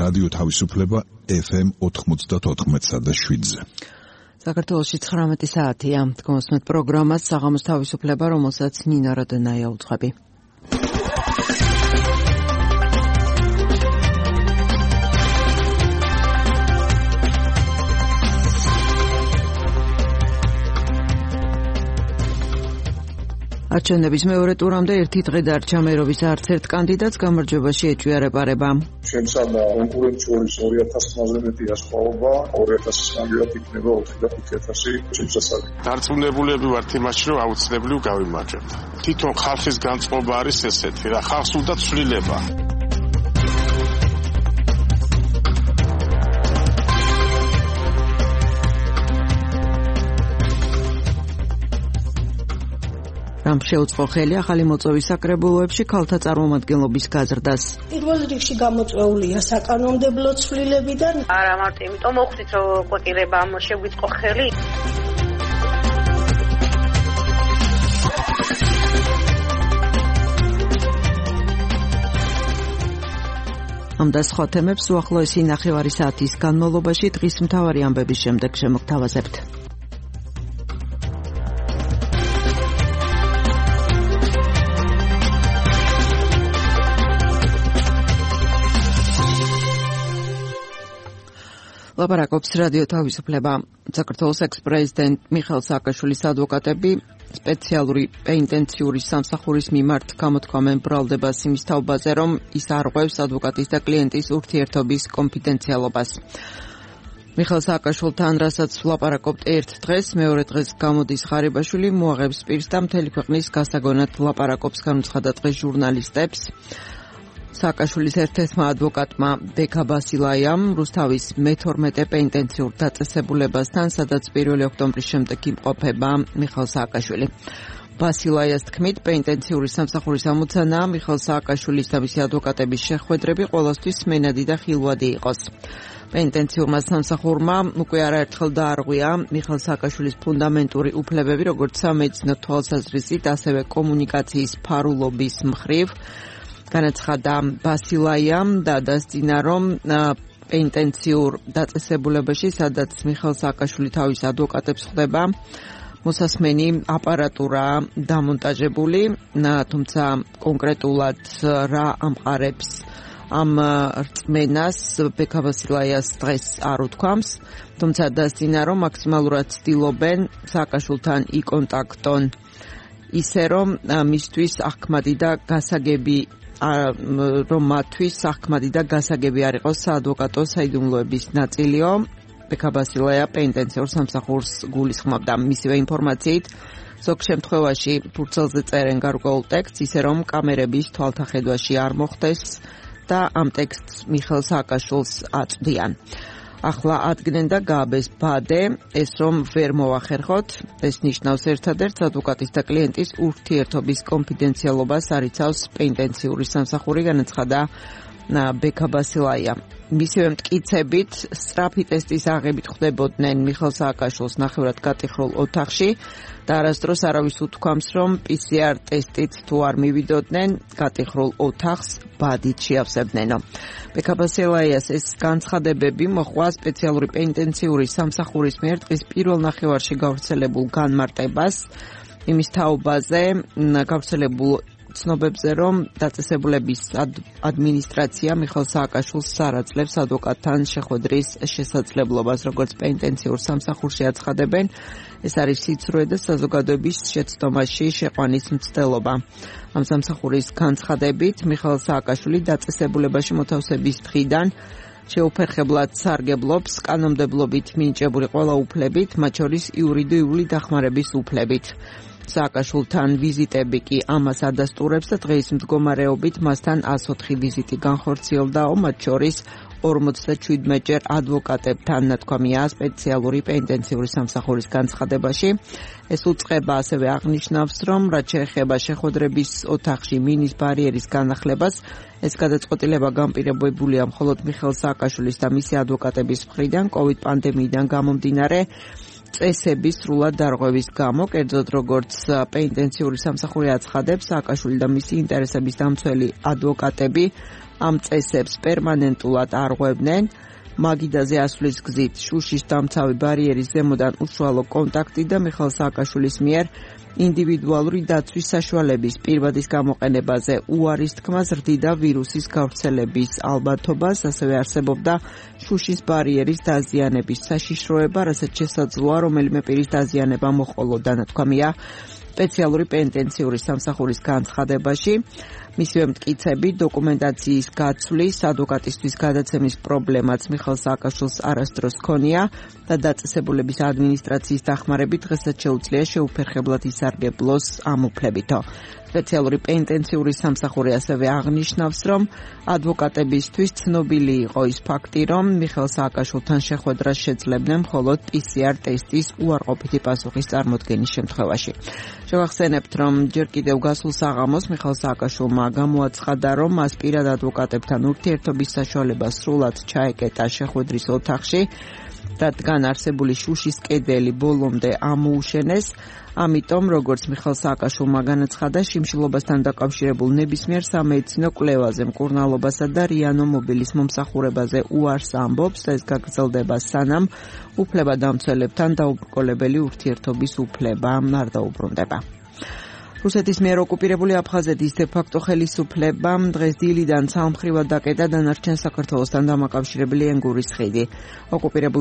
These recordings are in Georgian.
რადიო თავისუფლება FM 94.7-ზე. საქართველოში 19 საათია. გონსმეთ პროგრამას საღამოს თავისუფლება, რომელსაც ნინა როდენაია უძღვები. არჩევნების მეორე ტურამდე ერთი დღე დარჩა. მერობის არც ერთ კანდიდატს გამარჯვებაში ეჭვია რეპარება. შემცადა კონკურენციის 2000-ზე მეტია სხვაობა, 2000-ის კანდიდატი იქნება 45000 შემსასწავლი. დარწმუნებულები ვართ იმაში, რომ აუცილებლად გავიმარჯვებთ. თვითონ ხალხის განწყობა არის ესეთი, რა ხალხს უნდა ცვლილება. რამ შეუწყო ხელი ახალი მოწვევის საკრებულოებში ქალთა წარმომადგენლობის გაზრდას. პირველ რიგში გამოწვეულია საკანონმდებლო ცვლილებიდან. არა მარტო იმიტომ მოხდით, რომ კვირება შეგვიწყო ხელი. ამ და სხვა თემებს უახლოესი ნახევარი საათის განმავლობაში დღის მთავარი ამბების შემდეგ შემოგთავაზებთ. ლაპარაკობს რადიო თავისუფლება. საქართველოს ექს-პრეზიდენტ მიხეილ სააკაშვილის ადვოკატები სპეციალური პენიტენციური სამსახურის მიმართ გამოთქვამენ ბრალდებას იმის თაობაზე, რომ ის არღვევს ადვოკატის და კლიენტის ურთიერთობის კონფიდენციალობას. მიხეილ სააკაშვილთან, რასაც ვლაპარაკობთ ერთ დღეს, მეორე დღეს გამოდის ღარიბაშვილი, მოაღებს პირს და მთელი ქვეყნის გასაგონად ლაპარაკობს, განუცხადა დღეს ჟურნალისტებს. სააკაშვილის ერთ-ერთმა ადვოკატმა ბექა ბასილაიამ რუსთავის მე-12 პენიტენციურ დაწესებულებასთან, სადაც 1 ოქტომბრის შემდეგ იმყოფება მიხეილ სააკაშვილი. ბასილაიას თქმით, პენიტენციური სამსახურის ამოცანაა მიხეილ სააკაშვილის და მისი ადვოკატების შეხვედრები ყოველთვის მენადი და ხილვადი იყოს. პენიტენციურმა სამსახურმა უკვე არაერთხელ დაარღვია მიხეილ სააკაშვილის ფუნდამენტური უფლებები, როგორც სამედიცინო თვალსაზრისით, ასევე კომუნიკაციის ფარულობის მხრივ. განაცხადა ბასილაიამ და დასძინა, რომ პენიტენციურ დაწესებულებაში, სადაც მიხეილ სააკაშვილი თავის ადვოკატებს ხვდება, მოსასმენი აპარატურა დამონტაჟებული, თუმცა კონკრეტულად რა ამყარებს ამ რწმენას ბექა ბასილაიას დღეს არ უთქვამს, თუმცა დასძინა, რომ მაქსიმალურად ცდილობენ სააკაშვილთან იკონტაქტონ ისე, რომ მისთვის ახმადი და გასაგები რომ მათთვის ახმადი და გასაგები არ იყოს საადვოკატო საიდუმლოების ნაწილიო. ბექა ბასილაია პენიტენციურ სამსახურს გულისხმობდა. მისივე ინფორმაციით, ზოგ შემთხვევაში ფურცელზე წერენ გარკვეულ ტექსტს, ისე რომ კამერების თვალთახედვაში არ მოხდეს და ამ ტექსტს მიხეილ სააკაშვილს აწვდიან. ახლა ადგენენ და გააბეს ბადე, ეს რომ ვერ მოახერხოთ, ეს ნიშნავს ერთადერთს ადვოკატის და კლიენტის ურთიერთობის კონფიდენციალობას არიცავს პენიტენციური სამსახური, განაცხადა ბექა ბასილაია. მისივე მტკიცებით, სწრაფი ტესტის აღებით ხვდებოდნენ მიხეილ სააკაშვილს ნახევრად გატიხრულ ოთახში და არასდროს არავის უთქვამს, რომ PCR ტესტით თუ არ მივიდოდნენ, გატიხრულ ოთახს ბადით შეავსებდნენო. ბექა ბასილაიას ეს განცხადებები მოჰყვა სპეციალური პენიტენციური სამსახურის მიერ დღის პირველ ნახევარში გავრცელებულ განმარტებას იმის თაობაზე, გავრცელებულ ცნობებზე, რომ დაწესებულების ადმინისტრაცია მიხეილ სააკაშვილს არ აძლევს ადვოკატთან შეხვედრის შესაძლებლობას, როგორც პენიტენციურ სამსახურში აცხადებენ. ეს არის სიცრუე და საზოგადოების შეცდომაში შეყვანის მცდელობა. ამ სამსახურის განცხადებით, მიხეილ სააკაშვილი დაწესებულებაში მოთავსების დღიდან შეუფერხებლად სარგებლობს კანონმდებლობით მინიჭებული ყველა უფლებით, მათ შორის იურიდიული დახმარების უფლებით. სააკაშვილთან ვიზიტები კი ამას ადასტურებს და დღეის მდგომარეობით მასთან 104 ვიზიტი განხორციელდაო, მათ შორის 47ჯერ ადვოკატებთან, ნათქვამია სპეციალური პენიტენციური სამსახურის განცხადებაში. ეს უწყება ასევე აღნიშნავს, რომ რაც შეეხება შეხვედრების ოთახში მინის ბარიერის განახლებას, ეს გადაწყვეტილება განპირობებულია მხოლოდ მიხეილ სააკაშვილის და მისი ადვოკატების მხრიდან COVID პანდემიიდან გამომდინარე წესების სრულად დარღვევის გამო, კერძოდ როგორც პენიტენციური სამსახური აცხადებს, სააკაშვილი და მისი ინტერესების დამცველი ადვოკატები ამ წესებს პერმანენტულად არღვევდნენ. მაგიდაზე ასვლის გზით შუშის დამცავი ბარიერის ზემოდან უშუალო კონტაქტი და მიხეილ სააკაშვილის მიერ ინდივიდუალური დაცვის საშუალების პირვადის გამოყენებაზე უარის თქმა ზრდიდა ვირუსის გავრცელების ალბათობას, ასევე არსებობდა შუშის ბარიერის დაზიანების საშიშროება, რასაც შესაძლოა რომელიმე პირის დაზიანება მოჰყოლოდა, ნათქვამია სპეციალური პენიტენციური სამსახურის განცხადებაში. მისივე მტკიცები დოკუმენტაციის გაცვლის, ადვოკატისთვის გადაცემის პრობლემაც მიხეილ სააკაშვილს არასდროს ჰქონია და დაწესებულების ადმინისტრაციის დახმარებით დღესაც შეუძლია შეუფერხებლად ისარგებლოს ამ უფლებითო. სპეციალური პენიტენციური სამსახური ასევე აღნიშნავს, რომ ადვოკატებისთვის ცნობილი იყო ის ფაქტი, რომ მიხეილ სააკაშვილთან შეხვედრას შეძლებდნენ მხოლოდ PCR ტესტის უარყოფითი პასუხის წარმოდგენის შემთხვევაში. შევახსენებთ, რომ ჯერ კიდევ გასულ საღამოს მიხეილ სააკაშვილმა გამოაცხადა, რომ მას პირად ადვოკატებთან ურთიერთობის საშუალება სრულად ჩაეკეტა შეხვედრის ოთახში, რადგან არსებული შუშის კედელი ბოლომდე ამოუშენეს. ამიტომ, როგორც მიხეილ სააკაშვილმა განაცხადა, შიმშილობასთან დაკავშირებულ ნებისმიერ სამედიცინო კვლევაზე, მკურნალობასა და რიანო მობილის მომსახურებაზე უარს ამბობს და ეს გაგრძელდება სანამ უფლებადამცველებთან დაუბრკოლებელი ურთიერთობის უფლება არ დაუბრუნდება. რუსეთის მიერ ოკუპირებული აფხაზეთის დე-ფაქტო ხელისუფლებამ დღეს დილიდან სამხრივად დაკეტა დანარჩენ საქართველოსთან დამაკავშირებელი ენგურის ხიდი. ოკუპირებულ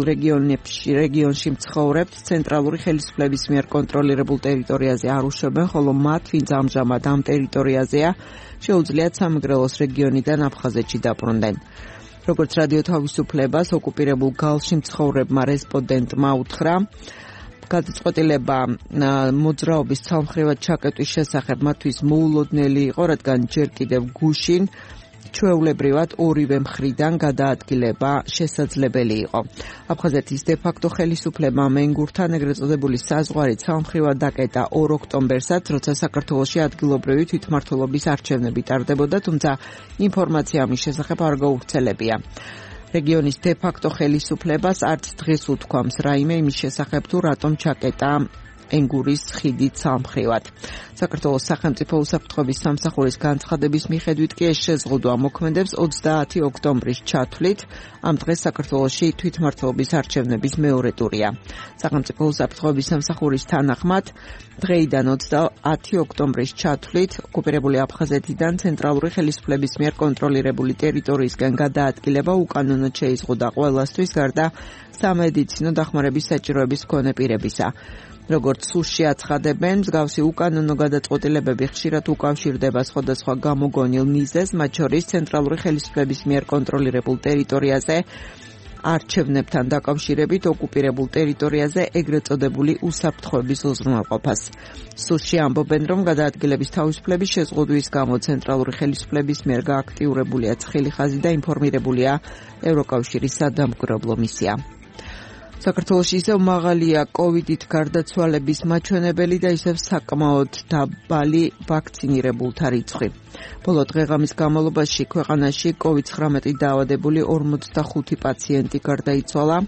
რეგიონში მცხოვრებთ ცენტრალური ხელისუფლების მიერ კონტროლირებულ ტერიტორიაზე არ უშვებენ, ხოლო მათ, ვინც ამჟამად ამ ტერიტორიაზეა, შეუძლიათ სამეგრელოს რეგიონიდან აფხაზეთში დაბრუნდნენ. როგორც რადიო თავისუფლებას ოკუპირებულ გალში მცხოვრებმა რესპონდენტმა უთხრა, გადაწყვეტილება მოძრაობის ცალმხრივად ჩაკეტვის შესახებ მათთვის მოულოდნელი იყო, რადგან ჯერ კიდევ გუშინ ჩვეულებრივად ორივე მხრიდან გადაადგილება შესაძლებელი იყო. აფხაზეთის დე-ფაქტო ხელისუფლებამ ენგურთან ეგრეთ წოდებული საზღვარი ცალმხრივად დაკეტა 2 ოქტომბერსაც, როცა საქართველოში ადგილობრივი თვითმმართველობის არჩევნები ტარდებოდა, თუმცა ინფორმაცია ამის შესახებ არ გავრცელებია. რეგიონის დე-ფაქტო ხელისუფლებას არც დღეს უთქვამს რაიმე იმის შესახებ, თუ რატომ ჩაკეტა ენგურის ხიდი ცალმხრივად. საქართველოს სახელმწიფო უსაფრთხოების სამსახურის განცხადების მიხედვით კი ეს შეზღუდვა მოქმედებს 30 ოქტომბრის ჩათვლით. ამ დღეს საქართველოში თვითმმართველობის არჩევნების მეორე ტურია. სახელმწიფო უსაფრთხოების სამსახურის თანახმად დღეიდან 30 ოქტომბრის ჩათვლით ოკუპირებული აფხაზეთიდან ცენტრალური ხელისუფლების მიერ კონტროლირებული ტერიტორიისგან გადაადგილება უკანონოდ შეიზღუდა ყველასთვის, გარდა სამედიცინო დახმარების საჭიროების მქონე პირებისა. როგორც სუსში აცხადებენ, მსგავსი უკანონო გადაწყვეტილებები ხშირად უკავშირდება სხვადასხვა გამოგონილ მიზეზს, მათ შორის ცენტრალური ხელისუფლების მიერ კონტროლირებულ ტერიტორიაზე არჩევნებთან დაკავშირებით ოკუპირებულ ტერიტორიაზე ეგრეთ წოდებული უსაფრთხოების უზრუნველყოფას. სუსში ამბობენ, რომ გადაადგილების თავისუფლების შეზღუდვის გამო ცენტრალური ხელისუფლების მიერ გააქტიურებულია ცხელი ხაზი და ინფორმირებულია ევროკავშირის სადამკვირვებლო მისია. საქართველოში ისევ მაღალია კოვიდით გარდაცვალების მაჩვენებელი და ისევ საკმაოდ დაბალი ვაქცინირებულთა რიცხვი. ბოლო დღეღამის განმავლობაში ქვეყანაში COVID-19 დაავადებული 45 პაციენტი გარდაიცვალა.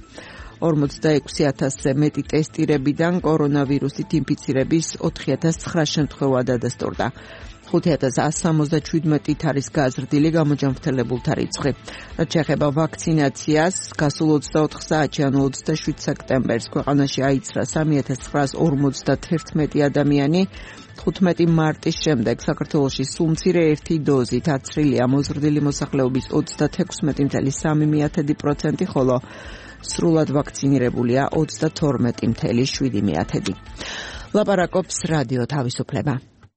46,000-ზე მეტი ტესტირებიდან კორონავირუსით ინფიცირების 4,900 შემთხვევა დადასტურდა. 5,177-ით არის გაზრდილი გამოჯანმრთელებულთა რიცხვი. რაც შეეხება ვაქცინაციას, გასულ 24 საათში, ანუ 27 სექტემბერს ქვეყანაში აიცრა 3,951 ადამიანი. 15 მარტის შემდეგ საქართველოში სულ მცირე 1 დოზით აცრილია მოზრდილი მოსახლეობის 36,3%, ხოლო სრულად ვაქცინირებულია 32,7%. ლაპარაკობს რადიო თავისუფლება.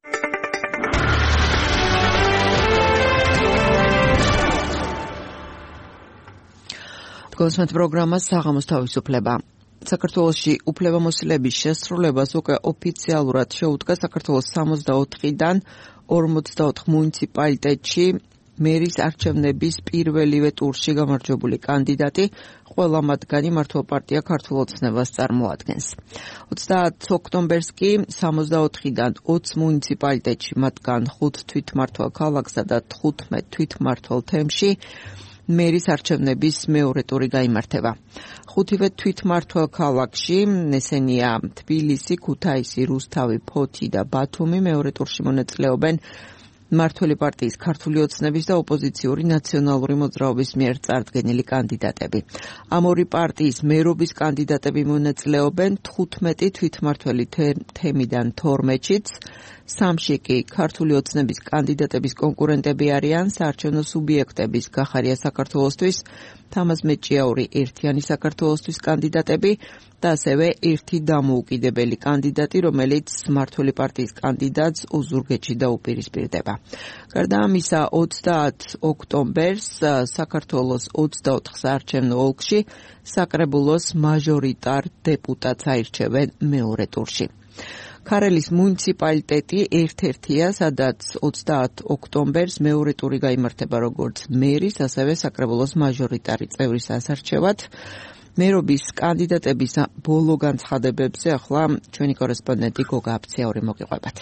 კონსმეთ პროგრამას საღამოს თავისუფლება. საქართველოში უფლებამოსილების შესრულებას უკვე ოფიციალურად შეუდგა საქართველოს 64-დან 44 მუნიციპალიტეტში მერის არჩევნების პირველივე ტურში გამარჯვებული კანდიდატი, ყველა მათგანი მართლ პარტია ქართულ ოცნებას წარმოადგენს. 30 ოქტომბერს კი 64-დან 20 მუნიციპალიტეტში, მათგან 5 თვითმმართველ ქალაქსა და 15 თვითმმართველ თემში მერის არჩევნების მეორე ტური გაიმართება. 5-ვე თვითმმართველ ქალაქში, ესენია თბილისი, ქუთაისი, რუსთავი, ფოთი და ბათუმი, მეორე ტურში მონაწილეობენ მმართველი პარტიის ქართული ოცნების და ოპოზიციური ნაციონალური მოძრაობის მიერ წარდგენილი კანდიდატები. ამ ორი პარტიის მერობის კანდიდატები მონაწილეობენ 15 თვითმმართველი თემიდან 12-შიც, 3-ში კი ქართული ოცნების კანდიდატების კონკურენტები არიან საარჩევნო სუბიექტების გახარია საქართველოსთვის, თამაზ მეჭიაური ერთიანი საქართველოსთვის კანდიდატები და ასევე ერთი დამოუკიდებელი კანდიდატი, რომელიც მმართველი პარტიის კანდიდატს ოზურგეთში დაუპირისპირდება. გარდა ამისა, 30 ოქტომბერს საქართველოს 24 საარჩევნო ოლქში საკრებულოს მაჟორიტარ დეპუტატს აირჩევენ მეორე ტურში. ქარელის მუნიციპალიტეტი ერთ-ერთია, სადაც 30 ოქტომბერს მეორე ტური გაიმართება როგორც მერის, ასევე საკრებულოს მაჟორიტარი წევრის ასარჩევად. მერობის კანდიდატების ბოლო განცხადებებზე ახლა ჩვენი კორესპონდენტი გოგა აფციური მოგიყვებათ.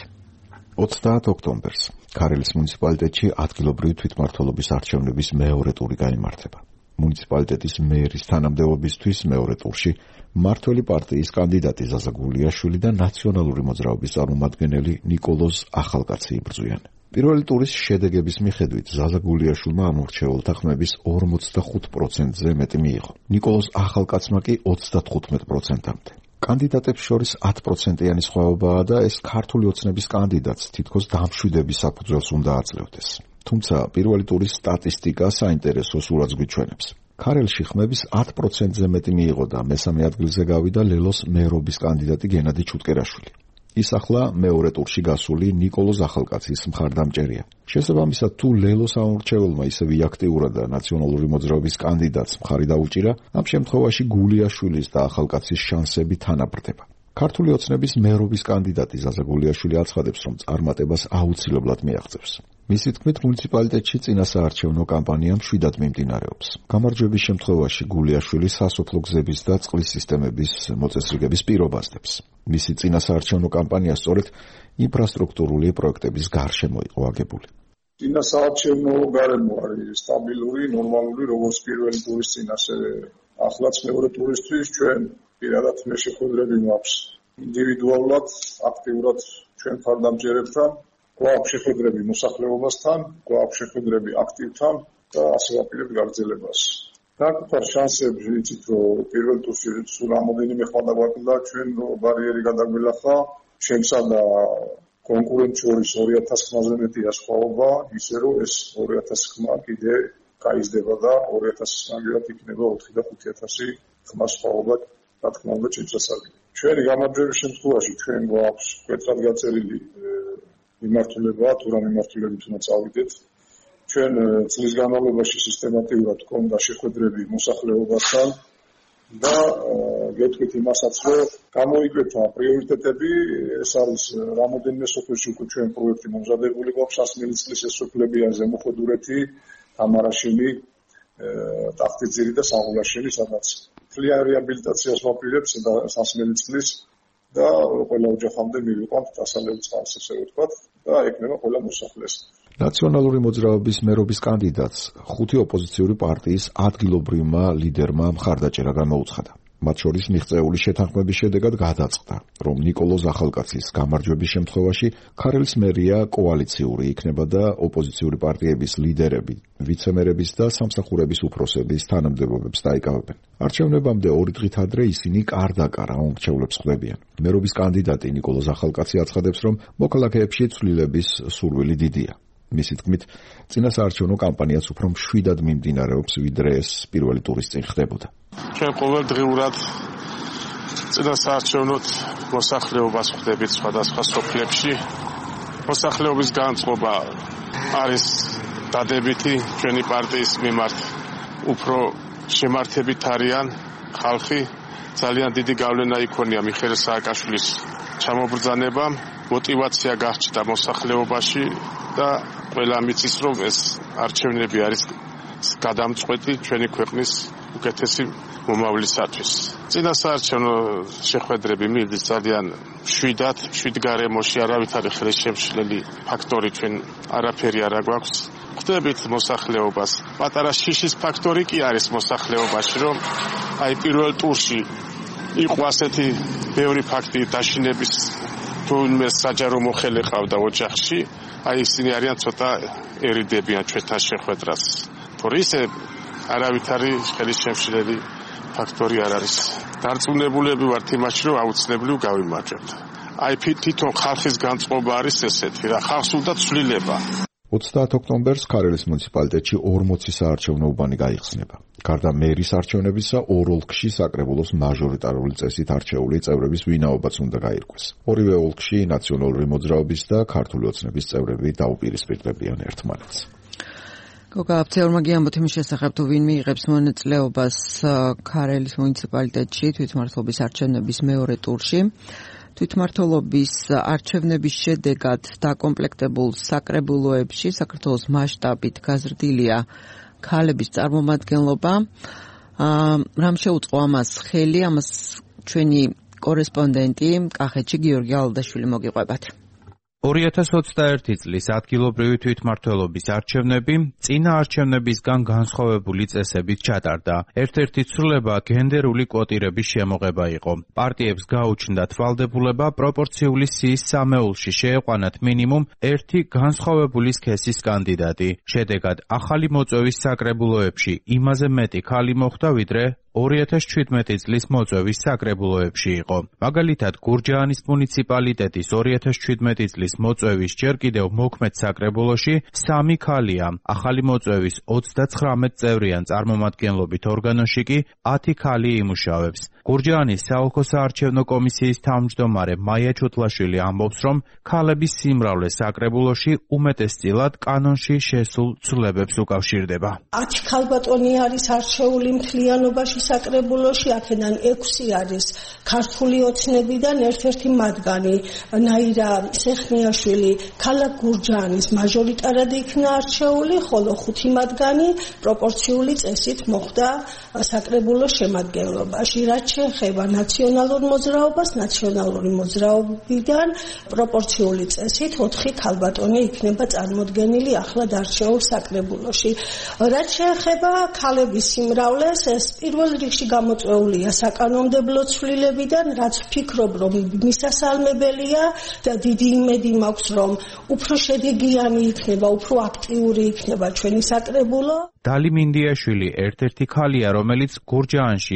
30 ოქტომბერს ქარელის მუნიციპალიტეტში ადგილობრივი თვითმმართველობის არჩევნების მეორე ტური გაიმართება. მუნიციპალიტეტის მერის თანამდებობისთვის მეორე ტურში მმართველი პარტიის კანდიდატი ზაზა გულიაშვილი და ნაციონალური მოძრაობის წარმომადგენელი ნიკოლოზ ახალკაცი იბრძვიან. პირველი ტურის შედეგების მიხედვით ზაზა გულიაშვილმა ამორჩეულთა ხმების 45%-ზე მეტი მიიღო. ნიკოლოზ ახალკაცმა კი 35%-მდე. კანდიდატებს შორის 10%-იანი სხვაობაა და ეს ქართული ოცნების კანდიდატს თითქოს დამშვიდების საფუძველს უნდა აძლევდეს. თუმცა პირველი ტურის სტატისტიკა საინტერესო სურათს გვიჩვენებს. ქარელში ხმების 10%-ზე მეტი მიიღო და მესამე ადგილზე გავიდა ლელოს მერობის კანდიდატი გენადი ჩუტკერაშვილი. ის ახლა მეორე ტურში გასული ნიკოლოზ ახალკაცის მხარდამჭერია. შესაბამისად, თუ ლელოს ამორჩეულმა ისევ აქტიურად და ნაციონალური მოძრაობის კანდიდატს მხარი დაუჭირა, ამ შემთხვევაში გულიაშვილის და ახალკაცის შანსები თანაბრდება. ქართული ოცნების მერობის კანდიდატი ზაზა გულიაშვილი აცხადებს, რომ წარმატებას აუცილებლად მიაღწევს. მისი თქმით, მუნიციპალიტეტში წინასაარჩევნო კამპანია მშვიდად მიმდინარეობს. გამარჯვების შემთხვევაში გულიაშვილი სასოფლო გზების და წყლის სისტემების მოწესრიგების პირობას დებს. მისი წინასაარჩევნო კამპანია სწორედ ინფრასტრუქტურული პროექტების გარშემო იყო აგებული. წინასაარჩევნო გარემო არის სტაბილური, ნორმალური, როგორც პირველი ტურის წინ, ასე ახლაც მეორე ტურისთვის ჩვენ პირადად მე შეხვედრები მაქვს ინდივიდუალურად, აქტიურად ჩვენ მხარდამჭერებთან, გვაქვს შეხვედრები მოსახლეობასთან, გვაქვს შეხვედრები აქტივთან და ასე ვაპირებთ გაგრძელებას. საკუთარ შანსებს ვიცით, რომ პირველ ტურში სულ რამოდენიმე ხმა გვაკლდა, ჩვენ ბარიერი გადაგვილახა, ჩვენსა და კონკურენტ შორის 2000 ხმაზე მეტია სხვაობა, ისე რომ ეს 2000 ხმა კიდე გაიზრდება და 2000 ხმაგივად იქნება 4 და 5000 ხმა სხვაობა, რა თქმა უნდა, შესაძლებელი. ჩვენი გამარჯვების შემთხვევაში ჩვენ გვაქვს მკვეთრად გაწერილი მიმართულება, თუ რა მიმართულებით უნდა წავიდეთ. ჩვენ წლის განმავლობაში სისტემატურად გქონდა შეხვედრები მოსახლეობასთან და გეტყვით იმასაც, რომ გამოიკვეთა პრიორიტეტები, ეს არის რამოდენიმე სოფელში უკვე ჩვენ პროექტი მომზადებული გვაქვს, სასმელიწყლის ეს სოფლებია ზემოხოდურეთი, თამარაშენი, ტახტიძირი და საღოლაშენი, სადაც მთლიან რეაბილიტაციას ვაპირებთ და სასმელიწყლის და ყველა ოჯახამდე მივიყვანთ დასალევი წყალს, ესე ვთქვათ, და ეკნება ყველა მოსახლეს. ნაციონალური მოძრაობის მერობის კანდიდატს 5 ოპოზიციური პარტიის ადგილობრივმა ლიდერმა მხარდაჭერა გამოუცხადა. მათ შორის მიღწეული შეთანხმების შედეგად გადაწყდა, რომ ნიკოლოზ ახალკაცის გამარჯვების შემთხვევაში ქარელის მერია კოალიციური იქნება და ოპოზიციური პარტიების ლიდერები, ვიცემერების და სამსახურების უფროსების თანამდებობებს დაიკავებენ. არჩევნებამდე 2 დღით ადრე ისინი კარ-დაკარ ამორჩეულებს ხვდებიან. მერობის კანდიდატი ნიკოლოზ ახალკაცი აცხადებს, რომ მოქალაქეებში ცვლილების სურვილი დიდია. მისი თქმით, წინასაარჩევნო კამპანიაც უფრო მშვიდად მიმდინარეობს, ვიდრე ეს პირველი ტურის წინ ხდებოდა. ჩვენ ყოველდღიურად წინასაარჩევნოთ მოსახლეობას ხვდებით სხვადასხვა სოფლებში. მოსახლეობის განწყობა არის დადებითი, ჩვენი პარტიის მიმართ უფრო შემართებით არიან ხალხი. ძალიან დიდი გავლენა იქონია მიხეილ სააკაშვილის ჩამობრძანებამ, мотивация გაჩნდა მოსახლეობაში და ყველა მიცის, რომ ეს არჩევნები არის გადამწყვეტი ჩვენი ქვეყნის უკეთესი მომავლისათვის. წინასაარჩევნო შეხვედრები მიდის ძალიან მშვიდ გარემოში, არავით არის ხელშემშლელი ფაქტორი, ჩვენ არაფერი არ გვაქვს. ხვდებით მოსახლეობას. პატარა შიშის ფაქტორი კი არის მოსახლეობაში, რომ აი პირველ ტურში იყო ასეთი ბევრი ფაქტი დაშინების თუ მე საჯარო მოხელი ყავდა ოჯახში, აი ისინი არიან ცოტა ერიდებიან ჩვენთან შეხვედრას. თორე ისე არავითარი ხელისშემშლელი ფაქტორი არ არის. დარწმუნებულები ვართ იმაში, რომ აუცილებლივ გავიმარჯვებთ. აი თვითონ ხალხის განწყობა არის ესეთი, რა ხალხს უნდა ცვლილება. 30 ოქტომბერს ქარელის მუნიციპალიტეტში 40 საარჩევნო უბანი გაიხსნება. გარდა მერის არჩევნებისა, ორ ოლქში საკრებულოს მაჟორიტარული წესით არჩეული წევრების ვინაობაც უნდა გაირკვეს. ორივე ოლქში ნაციონალური მოძრაობის და ქართული ოცნების წევრები დაუპირისპირდებიან ერთმანეთს. გოგა აფცეორმა გიამბოთ იმის შესახებ, თუ ვინ მიიღებს მონაწილეობას ქარელის მუნიციპალიტეტში თვითმმართველობის არჩევნების მეორე ტურში. თვითმმართველობის არჩევნების შედეგად დაკომპლექტებულ საკრებულოებში საქართველოს მასშტაბით გაზრდილია ქალების წარმომადგენლობა. რამ შეუწყო ამას ხელი? ამას ჩვენი კორესპონდენტი კახეთში გიორგი ალდაშვილი მოგიყვებათ. 2021 წლის ადგილობრივი თვითმმართველობის არჩევნები წინა არჩევნებისგან განსხვავებული წესებით ჩატარდა. ერთ-ერთი ცვლილება გენდერული კვოტირების შემოღება იყო. პარტიებს გაუჩნდათ ვალდებულება პროპორციული სიის სამეულში შეეყვანათ მინიმუმ ერთი განსხვავებული სქესის კანდიდატი. შედეგად ახალი მოწვევის საკრებულოებში იმაზე მეტი ქალი მოხვდა, ვიდრე 2017 წლის მოწვევის საკრებულოებში იყო. მაგალითად, გურჯაანის მუნიციპალიტეტის 2017 წლის მოწვევის ჯერ კიდევ მოქმედ საკრებულოში 3 ქალია. ახალი მოწვევის 39 წევრიან წარმომადგენლობით ორგანოში კი 10 ქალი იმუშავებს. გურჯაანის საოლქო საარჩევნო კომისიის თავმჯდომარე მაია ჩუთლაშვილი ამბობს, რომ ქალების სიმრავლე საკრებულოში უმეტესწილად კანონში შესულ ცვლილებებს უკავშირდება. 10 ქალბატონი არის არჩეული მთლიანობაში საკრებულოში, აქედან 6 არის ქართული ოცნებიდან, ერთ-ერთი მათგანი ნაირა სეხნიაშვილი ქალაქ გურჯაანის მაჟორიტარად იქნა არჩეული, ხოლო 5 მათგანი პროპორციული წესით მოხვდა საკრებულოს შემადგენლობაში. რაც შეეხება ნაციონალურ მოძრაობას, ნაციონალური მოძრაობიდან პროპორციული წესით 4 ქალბატონი იქნება წარმოდგენილი ახლად არჩეულ საკრებულოში. რაც შეეხება ქალების სიმრავლეს, ეს პირველ რიგში გამოწვეულია საკანონმდებლო ცვლილებიდან, რაც ვფიქრობ, რომ მისასალმებელია და დიდი იმედი მაქვს, რომ უფრო შედეგიანი იქნება, უფრო აქტიური იქნება ჩვენი საკრებულო. დალი მინდიაშვილი ერთ-ერთი ქალია, რომელიც გურჯაანში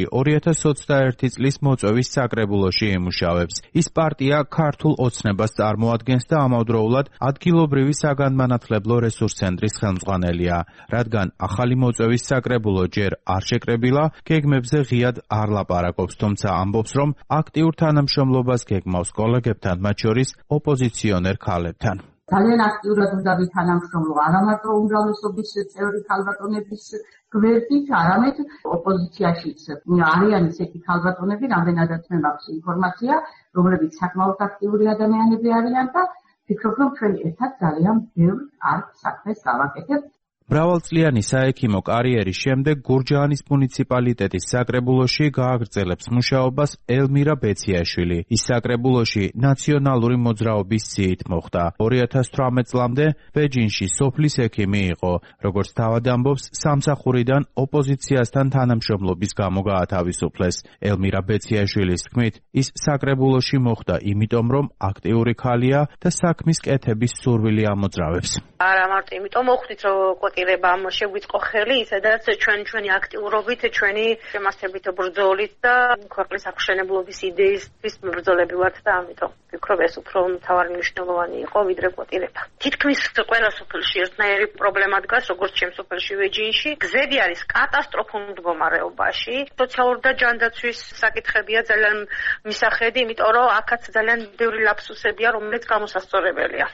2021 წლის მოწვევის საკრებულოში იმუშავებს. ის პარტია ქართულ ოცნებას წარმოადგენს და ამავდროულად ადგილობრივი საგანმანათლებლო რესურს-ცენტრის ხელმძღვანელია. რადგან ახალი მოწვევის საკრებულო ჯერ არ შეკრებილა, გეგმებზე ღიად არ ლაპარაკობს, თუმცა ამბობს, რომ აქტიურ თანამშრომლობას გეგმავს კოლეგებთან, მათ შორის ოპოზიციონერ ქალებთან. ძალიან აქტიურად უნდა ვითანამშრომლო არა მარტო უმრავლესობის წევრი ქალბატონების გვერდით, არამედ ოპოზიციაშიც არიან ისეთი ქალბატონები, რამდენადაც მე მაქვს ინფორმაცია, რომლებიც საკმაოდ აქტიური ადამიანები არიან და ვფიქრობ, რომ ჩვენ ერთად ძალიან ბევრ საქმეს გავაკეთებთ. მრავალწლიანი საექიმო კარიერის შემდეგ გურჯაანის მუნიციპალიტეტის საკრებულოში გააგრძელებს მუშაობას ელმირა ბეციაშვილი. ის საკრებულოში ნაციონალური მოძრაობის სიით მოხვდა. 2018 წლამდე ბეჯინში სოფლის ექიმი იყო. როგორც თავად ამბობს, სამსახურიდან ოპოზიციასთან თანამშრომლობის გამო გაათავისუფლეს. ელმირა ბეციაშვილის თქმით, ის საკრებულოში მოხვდა იმიტომ, რომ აქტიური ქალია და საქმის კეთების სურვილი ამოძრავებს. არა მარტო იმიტომ მოხვდით, რომ კვოტირება შეგვიწყო ხელი, სადაც ჩვენი აქტიურობით, ჩვენი შემასწრებით ბრძოლით და ქვეყნის აღშენებლობის იდეისთვის მებრძოლები ვართ და ამიტომ ვფიქრობ, ეს უფრო მთავარი მნიშვნელოვანი იყო, ვიდრე კვოტირება. თითქმის ყველა სოფელში ერთნაირი პრობლემა დგას, როგორც ჩემს სოფელში ვეჯინში. გზები არის კატასტროფულ მდგომარეობაში. სოციალურ და ჯანდაცვის საკითხებია ძალიან მისახედი, იმიტომ რომ აქაც ძალიან ბევრი ლაფსუსებია, რომელიც გამოსასწორებელია.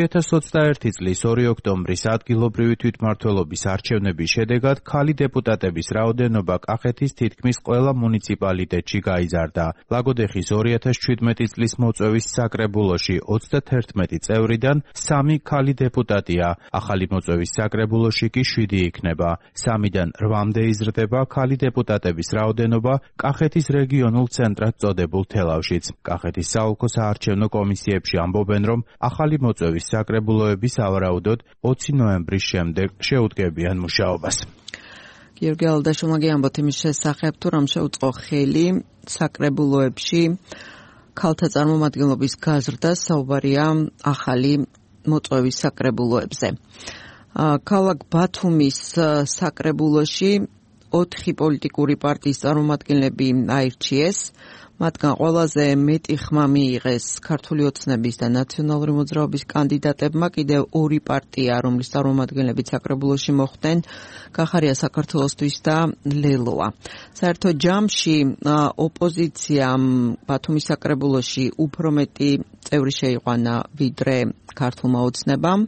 2021 წლის 2 ოქტომბრის ადგილობრივი თვითმმართველობის არჩევნების შედეგად ქალი დეპუტატების რაოდენობა კახეთის თითქმის ყველა მუნიციპალიტეტში გაიზარდა. ლაგოდეხის 2017 წლის მოწვევის საკრებულოში 31 წევრიდან 3 ქალი დეპუტატია. ახალი მოწვევის საკრებულოში კი 7 იქნება. 3-დან 8-მდე იზრდება ქალი დეპუტატების რაოდენობა კახეთის რეგიონულ ცენტრად წოდებულ თელავშიც. კახეთის საოლქო საარჩევნო კომისიებში ამბობენ, რომ ახალი მოწვევის საკრებულოები სავარაუდოდ 20 ნოემბრის შემდეგ შეუდგებიან მუშაობას. გიორგი ალდაშვილმა გიამბოთ იმის შესახებ, თუ რამ შეუწყო ხელი საკრებულოებში ქალთა წარმომადგენლობის გაზრდა საუბარია ახალი მოწვევის საკრებულოებზე. ქალაქ ბათუმის საკრებულოში 4 პოლიტიკური პარტიის წარმომადგენლები აირჩიეს. მათგან ყველაზე მეტი ხმა მიიღეს ქართული ოცნების და ნაციონალური მოძრაობის კანდიდატებმა. კიდევ 2 პარტია, რომლის წარმომადგენლები საკრებულოში მოხვდნენ, გახარია საქართველოსთვის და ლელოა. საერთო ჯამში ოპოზიციამ ბათუმის საკრებულოში უფრო მეტი წევრი შეიყვანა ვიდრე ქართულმა ოცნებამ.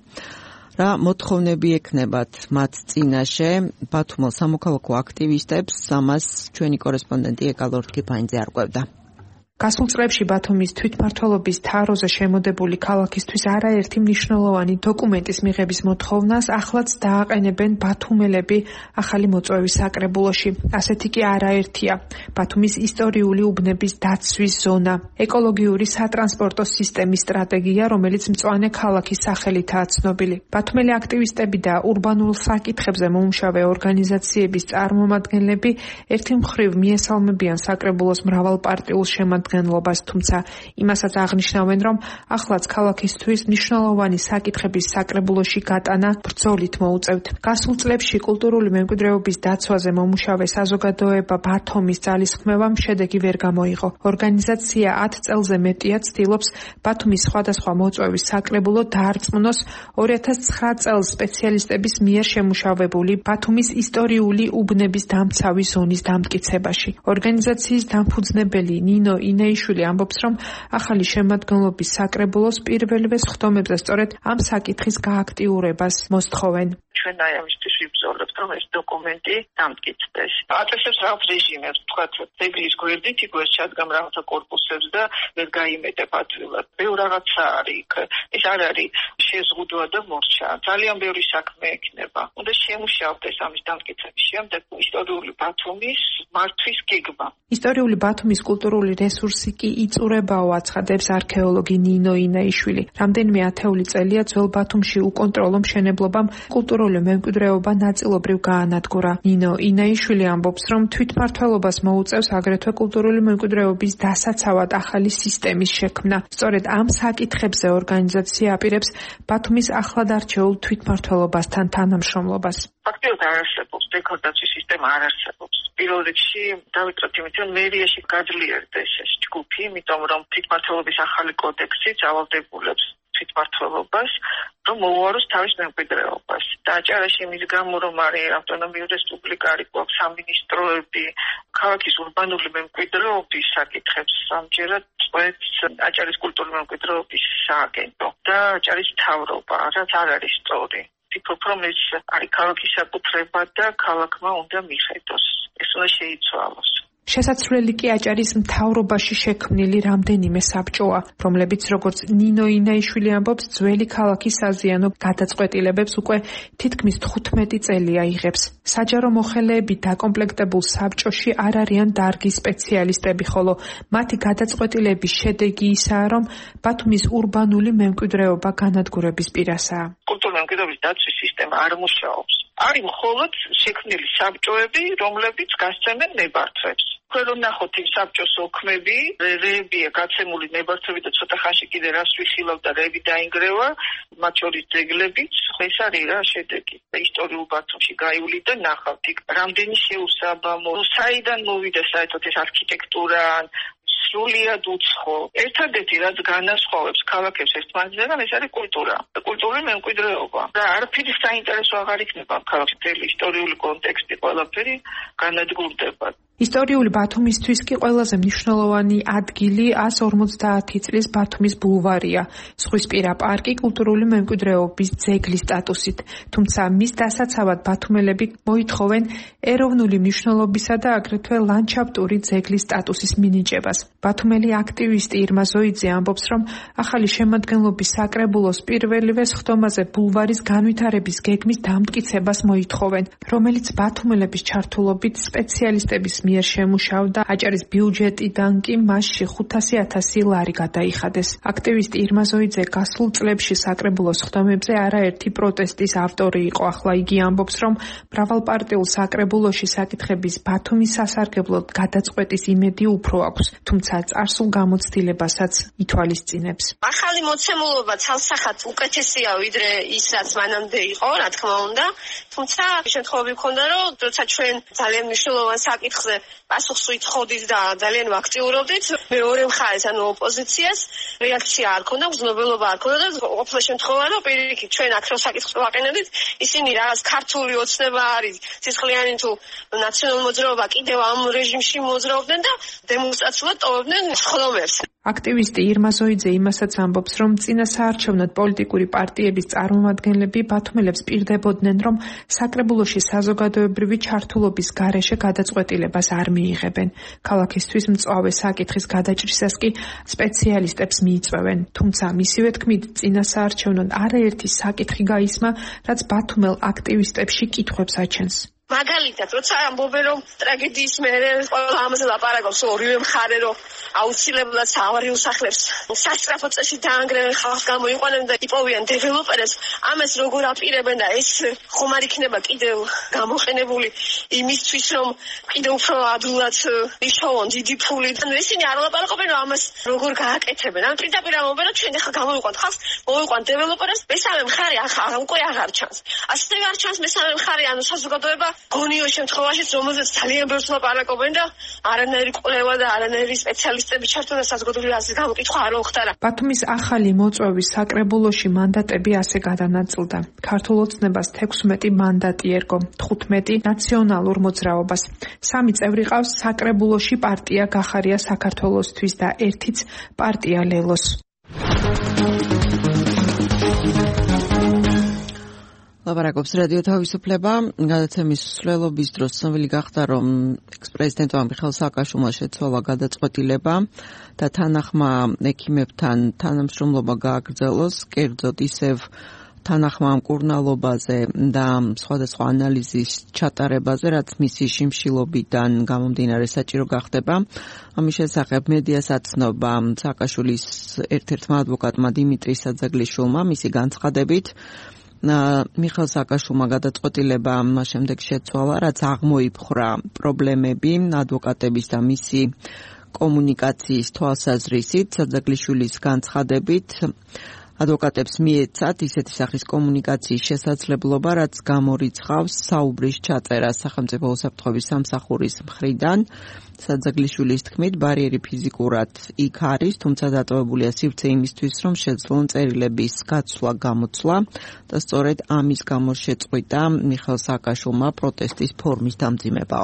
რა მოთხოვნები ექნებათ მათ წინაშე ბათუმელ სამოქალაქო აქტივისტებს, ამას ჩვენი კორესპონდენტი ეკალორ კიფაინძე არკვევდა. გასულ წლებში ბათუმის თვითმმართველობის თაროზე შემოდებული ქალაქისთვის არაერთი მნიშვნელოვანი დოკუმენტის მიღების მოთხოვნას ახლაც დააყენებენ ბათუმელები ახალი მოწვევის საკრებულოში. ასეთი კი არაერთია. ბათუმის ისტორიული უბნების დაცვის ზონა, ეკოლოგიური სატრანსპორტო სისტემის სტრატეგია, რომელიც მწვანე ქალაქის სახელითაა ცნობილი. ბათუმელი აქტივისტები და ურბანულ საკითხებზე მომუშავე ორგანიზაციების წარმომადგენლები ერთი მხრივ მიესალმებიან საკრებულოს მრავალპარტიულ შემადგენლობას, თუმცა იმასაც აღნიშნავენ, რომ ახლაც ქალაქისთვის მნიშვნელოვანი საკითხების საკრებულოში გატანა ბრძოლით მოუწევთ. გასულ წლებში კულტურული მემკვიდრეობის დაცვაზე მომუშავე საზოგადოება ბათუმის ძალისხმევამ შედეგი ვერ გამოიღო. ორგანიზაცია 10 წელზე მეტია ცდილობს ბათუმის სხვადასხვა მოწვევის საკრებულო დაარწმუნოს 2009 წელს სპეციალისტების მიერ შემუშავებული ბათუმის ისტორიული უბნების დამცავი ზონის დამტკიცებაში. ორგანიზაციის დამფუძნებელი ნინო ინეიშვილი ამბობს, რომ ახალი შემადგენლობის საკრებულოს პირველივე სხდომებზე სწორედ ამ საკითხის გააქტიურებას მოსთხოვენ. ჩვენ ამისთვის ვიბრძოლებთ, რომ ეს დოკუმენტი დამტკიცდეს. აწესებს რაღაც რეჟიმებს, თქვათ, ძეგლის გვერდით იქ ვერ ჩადგამ რაღაცა კორპუსებს და ვერ გაიმეტებ ადვილად. ბევრ რაღაცა არის იქ. ეს არ არის შეზღუდვა და მორჩა. ძალიან ბევრი საქმე ექნება. უნდა შემუშავდეს ამის დამტკიცების შემდეგ ისტორიული ბათუმის მართვის გეგმა. ისტორიული ბათუმის კულტურული რესურსი კი იწურებაო, აცხადებს არქეოლოგი ნინო ინეიშვილი. რამდენიმე ათეული წელია ძველ ბათუმში უკონტროლო მშენებლობამ კულტურული მემკვიდრეობა ნაწილობრივ გაანადგურა. ნინო ინეიშვილი ამბობს, რომ თვითმმართველობას მოუწევს აგრეთვე კულტურული მემკვიდრეობის დასაცავად ახალი სისტემის შექმნა. სწორედ ამ საკითხებზე ორგანიზაცია აპირებს ბათუმის ახლად არჩეულ თვითმმართველობასთან თანამშრომლობას. ფაქტიურად არ არსებობს დეკორდაციის სისტემა, არ არსებობს. პირველ რიგში დავიწყოთ იმით, რომ მერიაში გაძლიერდეს ეს ჯგუფი, იმიტომ რომ თვითმმართველობის ახალი კოდექსი ძალავდებულებს თვითმმართველობას, რომ მოუაროს თავის მემკვიდრეობას. და აჭარაში იმის გამო, რომ არის ავტონომიური რესპუბლიკა, არის გვაქვს სამინისტროები, ქალაქის ურბანული მემკვიდრეობის საკითხებს ამჯერად წყვეტს აჭარის კულტურული მემკვიდრეობის სააგენტო და აჭარის მთავრობა, რაც არ არის სწორი. ვფიქრობ, რომ ეს არის ქალაქის საკუთრება და ქალაქმა უნდა მიხედოს. ეს უნდა შეიცვალოს. შესაძლებელი კი აჭარის მთავრობაში შექმნილი რამდენიმე საბჭოა, რომლებიც როგორც ნინო ინეიშვილი ამბობს, ძველი ქალაქის საზიანო გადაწყვეტილებებს უკვე თითქმის 15 წელია იღებს. საჯარო მოხელეები დაკომპლექტებულ საბჭოში არ არიან დარგის სპეციალისტები, ხოლო მათი გადაწყვეტილების შედეგი ისაა, რომ ბათუმის ურბანული მემკვიდრეობა განადგურების პირასაა. კულტურული მემკვიდრეობის დაცვის სისტემა არ მუშაობს. არის მხოლოდ შექმნილი საბჭოები, რომლებიც გასცემენ ნებართვებს. თქვენ რომ ნახოთ იმ საბჭოს ოქმები, რეებია გაცემული ნებართვები და ცოტა ხანში კიდე რას ვიხილავ და რეები დაინგრევა, მათ შორის ძეგლებიც, ეს არის რა შედეგი. ისტორიულ ბათუმში გაივლი და ნახავთ იქ რამდენი შეუსაბამო, საიდან მოვიდა საერთოდ ეს არქიტექტურა, სრულიად უცხო. ერთადერთი რაც განასხვავებს ქალაქებს ერთმანეთისგან, ეს არის კულტურა. კულტურული მემკვიდრეობა. და არაფერი საინტერესო აღარ იქნება ქალაქში. მთელი ისტორიული კონტექსტი ყველაფერი განადგურდება. ისტორიული ბათუმისთვის კი ყველაზე მნიშვნელოვანი ადგილი 150 წლის ბათუმის ბულვარია, ზღვისპირა პარკი კულტურული მემკვიდრეობის ძეგლის სტატუსით. თუმცა მის დასაცავად ბათუმელები მოითხოვენ ეროვნული მნიშვნელობისა და აგრეთვე ლანდშაფტური ძეგლის სტატუსის მინიჭებას. ბათუმელი აქტივისტი ირმა ზოიძე ამბობს, რომ ახალი შემადგენლობის საკრებულოს პირველივე სხდომაზე ბულვარის განვითარების გეგმის დამტკიცებას მოითხოვენ, რომელიც ბათუმელების ჩართულობით სპეციალისტების მიერ შემუშავდა. აჭარის ბიუჯეტიდან კი მასში 500,000 ლარი გადაიხადეს. აქტივისტი ირმა ზოიძე გასულ წლებში საკრებულოს ხდომებზე არაერთი პროტესტის ავტორი იყო. ახლა იგი ამბობს, რომ მრავალპარტიულ საკრებულოში საკითხების ბათუმის სასარგებლოდ გადაწყვეტის იმედი უფრო აქვს, თუმცა წარსულ გამოცდილებასაც ითვალისწინებს. ახალი მოცემულობა ცალსახად უკეთესია ვიდრე ის, რაც მანამდე იყო, რა თქმა უნდა, თუმცა შემთხვევები მქონდა, რომ როცა ჩვენ ძალიან მნიშვნელოვან საკითხზე პასუხს ვითხოვდით და ძალიან აქტიურობდით, მეორე მხარეს, ანუ ოპოზიციას რეაქცია არ ქონდა, გრძნობელობა არ ქონდა და ყოფილა შემთხვევა, რომ პირიქით ჩვენ აქ რო საკითხს ვაყენებდით, ისინი რაღაც ქართული ოცნება არის, სისხლიანი თუ ნაციონალურ მოძრაობა კიდევ ამ რეჟიმში მოძრაობდნენ და დემონსტრაციულად ტოვებდნენ ხდომებს. აქტივისტი ირმა ზოიძე იმასაც ამბობს, რომ წინა საარჩევნოდ პოლიტიკური პარტიების წარმომადგენლები ბათუმელებს პირდებოდნენ, რომ საკრებულოში საზოგადოებრივი ჩართულობის გარეშე გადაწყვეტილებას არ მიიღებენ. ქალაქისთვის მწვავე საკითხის გადაჭრისას კი სპეციალისტებს მიიწვევენ. თუმცა მისივე თქმით, წინა საარჩევნოდ არაერთი საკითხი გაისმა, რაც ბათუმელ აქტივისტებში კითხვებს აჩენს. მაგალითად, როცა ამბობენ, რომ ტრაგედიის მერე ყველა ამაზე ლაპარაკობს, ორივე მხარე რომ აუცილებლად სავარიო სახლებს სასწრაფო წესში დაანგრევენ, ხალხს გამოიყვანენ და იპოვიან დეველოპერებს, ამას როგორ აპირებენ და ეს ხომ არ იქნება კიდევ გამოყენებული იმისთვის, რომ კიდევ უფრო ადვილად იშოვონ დიდი ფული. ანუ ისინი არ ლაპარაკობენ, რომ ამას როგორ გააკეთებენ. ან პირდაპირ ამბობენ, რომ ჩვენ ახლა გამოიყვანთ ხალხს, მოვიყვანთ დეველოპერებს, მესამე მხარე უკვე აღარ ჩანს. ასევე არ ჩანს მესამე მხარე, ანუ საზოგადოება გონიო შემთხვევაში, რომელზეც ძალიან ბევრს ლაპარაკობენ და არანაირი კვლევა და არანაირი სპეციალისტები ჩართვა და საზოგადოებრივი აზრის გამოკითხვა არ მოხდარა. ბათუმის ახალი მოწვევის საკრებულოში მანდატები ასე გადანაწილდა. ქართულ ოცნებას 16 მანდატი ერგო, 15 ნაციონალურ მოძრაობას. 3 წევრი ყავს საკრებულოში პარტია გახარია საქართველოსთვის და 1-იც პარტია ლელოს. ლაპარაკობს რადიო თავისუფლება. გადაცემის მსვლელობის დროს ცნობილი გახდა, რომ ექს-პრეზიდენტმა მიხეილ სააკაშვილმა შეცვალა გადაწყვეტილება და თანახმა ექიმებთან თანამშრომლობა გააგრძელოს, კერძოდ ისევ თანახმა მკურნალობაზე და სხვადასხვა ანალიზის ჩატარებაზე, რაც მისი შიმშილობიდან გამომდინარე საჭირო გახდება. ამის შესახებ მედიას აცნობა სააკაშვილის ერთ-ერთმა ადვოკატმა დიმიტრი საძაგლიშვილმა მისი განცხადებით. მიხეილ სააკაშვილმა გადაწყვეტილება მას შემდეგ შეცვალა, რაც აღმოიფხვრა პრობლემები ადვოკატების და მისი კომუნიკაციის თვალსაზრისით. საძაგლიშვილის განცხადებით ადვოკატებს მიეცათ ისეთი სახის კომუნიკაციის შესაძლებლობა, რაც გამორიცხავს საუბრის ჩაწერას სახელმწიფო უსაფრთხოების სამსახურის მხრიდან. საძაგლიშვილის თქმით, ბარიერი ფიზიკურად იქ არის, თუმცა დატოვებულია სივრცე იმისთვის, რომ შეძლონ წერილების გაცვლა-გამოცვლა და სწორედ ამის გამო შეწყვიტა მიხეილ სააკაშვილმა პროტესტის ფორმის დამძიმებაო.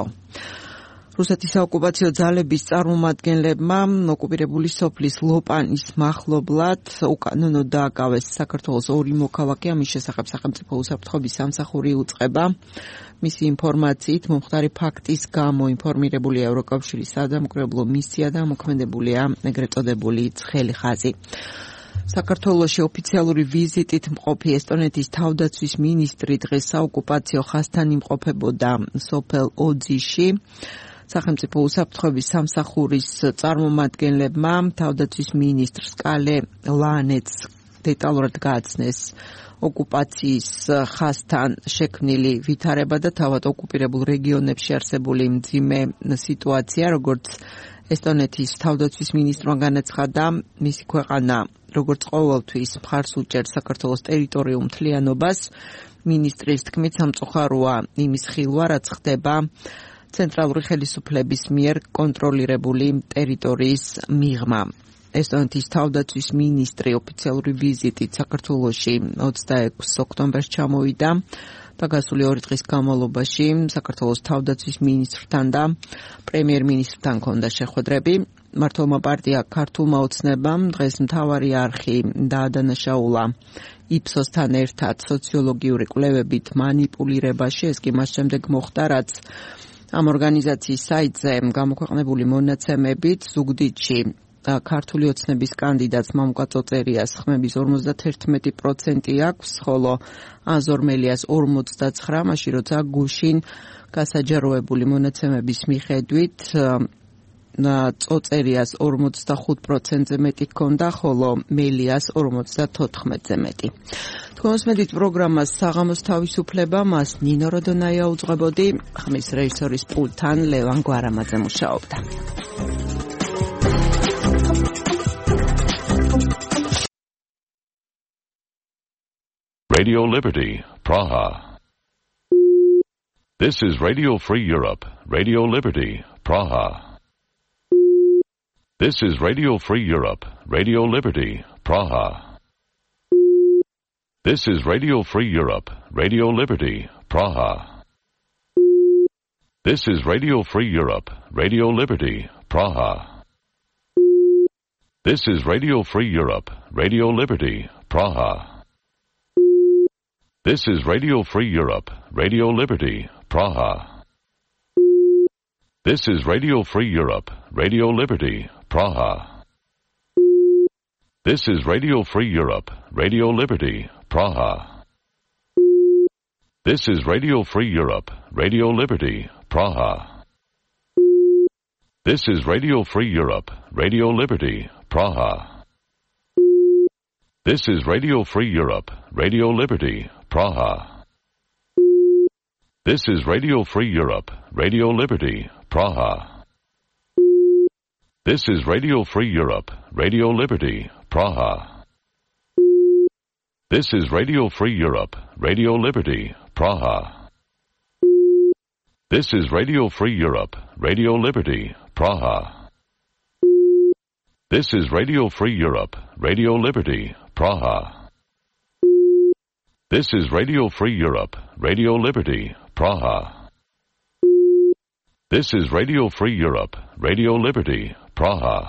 რუსეთის საოკუპაციო ძალების წარმომადგენლებმა ოკუპირებული სოფლის ლოპანის მახლობლად უკანონოდ დააკავეს საქართველოს 2 მოქალაქე. ამის შესახებ სახელმწიფო უსაფრთხოების სამსახური უწყება. მისი ინფორმაციით მომხდარი ფაქტის გამო ინფორმირებულია ევროკავშირის სადამკვირვებლო მისია და მოქმედებულია ეგრეთ წოდებული ცხელი ხაზი. საქართველოში ოფიციალური ვიზიტით მყოფი ესტონეთის თავდაცვის მინისტრი დღეს საოკუპაციო ხაზთან იმყოფებოდა სოფელ ოძიში. სახელმწიფო უსაფრთხოების სამსახურის წარმომადგენლებმა თავდაცვის მინისტრს კალე ლანეთს დეტალურად გააცნეს ოკუპაციის ხაზთან შექმნილი ვითარება და თავად ოკუპირებულ რეგიონებში არსებული მძიმე სიტუაცია, როგორც ესტონეთის თავდაცვის მინისტრმა განაცხადა, მისი ქვეყანა როგორც ყოველთვის მხარს უჭერს საქართველოს ტერიტორიულ მთლიანობას. მინისტრის თქმით, სამწუხაროა იმის ხილვა, რაც ხდება ცენტრალური ხელისუფლების მიერ კონტროლირებული ტერიტორიის მიღმა. ესტონეთის თავდაცვის მინისტრი ოფიციალური ვიზიტით საქართველოში 26 ოქტომბერს ჩამოვიდა და გასული 2 დღის განმავლობაში საქართველოს თავდაცვის მინისტრთან და პრემიერ-მინისტრთან ჰქონდა შეხვედრები. მმართველმა პარტია ქართულმა ოცნებამ დღეს მთავარი არხი დაადანაშაულა იფსოსთან ერთად სოციოლოგიური კვლევებით მანიპულირებაში. ეს კი მას შემდეგ მოხდა, რაც ამ ორგანიზაციის საიტზე გამოქვეყნებული მონაცემებით ზუგდიდში ქართული ოცნების კანდიდატს მამუკა წოწერიას ხმების 51% აქვს, ხოლო აზორმელიას 49, მაშინ როცა გუშინ გასაჯაროებული მონაცემების მიხედვით წოწერიას 45%-ზე მეტი ჰქონდა, ხოლო მელიას 54%-ზე მეტი. თქვენ მოსმენთ პროგრამას საღამოს თავისუფლება, მას ნინო როდონაია უძღვებოდი, ხმის რეჟისორის პულტთან ლევან გვარამაძე მუშაობდა. Radio Liberty, Praha. This is Radio Free Europe, Radio Liberty, Praha. This is Radio Free Europe, Radio Liberty, Praha. This is Radio Free Europe, Radio Liberty, Praha. This is Radio Free Europe, Radio Liberty, Praha. This is Radio Free Europe, Radio Liberty, Praha. This is Radio Free Europe, Radio Liberty, Praha. This is Radio Free Europe, Radio Liberty, Praha. This is Radio Free Europe, Radio Liberty, Praha. This is Radio Free Europe, Radio Liberty, Praha. This is Radio Free Europe, Radio Liberty, Praha. This is Radio Free Europe, Radio Liberty, Praha. This is Radio Free Europe, Radio Liberty, Praha. This is Radio Free Europe, Radio Liberty, Praha. This is Radio Free Europe, Radio Liberty, Praha. This is Radio Free Europe, Radio Liberty, Praha. This is Radio Free Europe, Radio Liberty, Praha. This is Radio Free Europe, Radio Liberty, Praha. This is Radio Free Europe, Radio Liberty, Praha.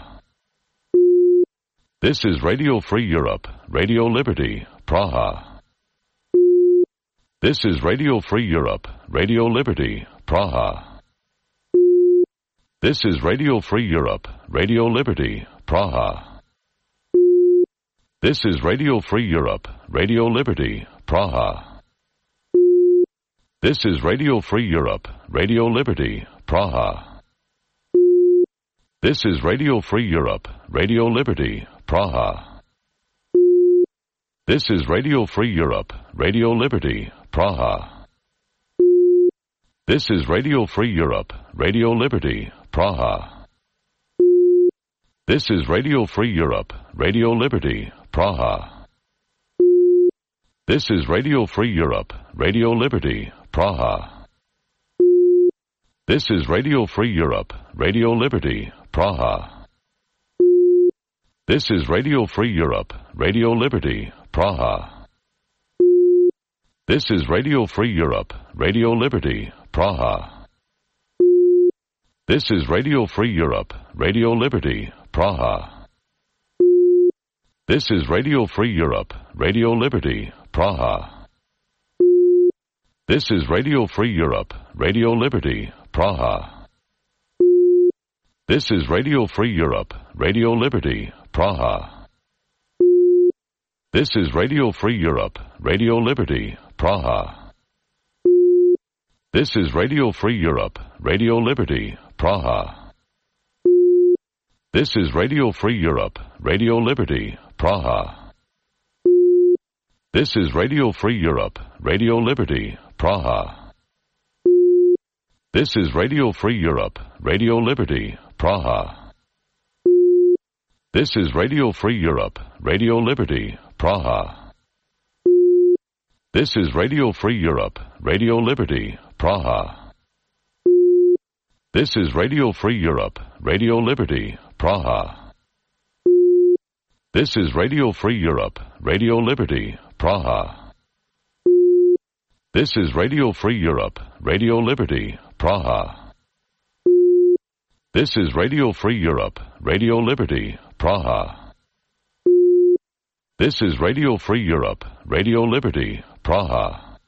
This is Radio Free Europe, Radio Liberty, Praha. This is Radio Free Europe, Radio Liberty, Praha. This is Radio Free Europe, Radio Liberty, Praha. This is Radio Free Europe, Radio Liberty, Praha. This is Radio Free Europe, Radio Liberty, Praha. This is Radio Free Europe, Radio Liberty, Praha. This is Radio Free Europe, Radio Liberty, Praha. This is Radio Free Europe, Radio Liberty, Praha. This is Radio Free Europe, Radio Liberty, Praha. This is Radio Free Europe, Radio Liberty, Praha. This is Radio Free Europe, Radio Liberty, Praha. This is Radio Free Europe, Radio Liberty, Praha. This is Radio Free Europe, Radio Liberty, Praha. This is Radio Free Europe, Radio Liberty, Praha. This is Radio Free Europe, Radio Liberty, Praha. This is Radio Free Europe, Radio Liberty, Praha. This is Radio Free Europe, Radio Liberty, Praha. This is Radio Free Europe, Radio Liberty, Praha. This is Radio Free Europe, Radio Liberty, Praha. This is Radio Free Europe, Radio Liberty, Praha. This is Radio Free Europe, Radio Liberty, Praha. This is Radio Free Europe, Radio Liberty, Praha. This is Radio Free Europe, Radio Liberty, Praha. This is Radio Free Europe, Radio Liberty, Praha. This is Radio Free Europe, Radio Liberty, Praha. This is Radio Free Europe, Radio Liberty, Praha. This is Radio Free Europe, Radio Liberty, Praha. This is Radio Free Europe, Radio Liberty, Praha. This is Radio Free Europe, Radio Liberty, Praha.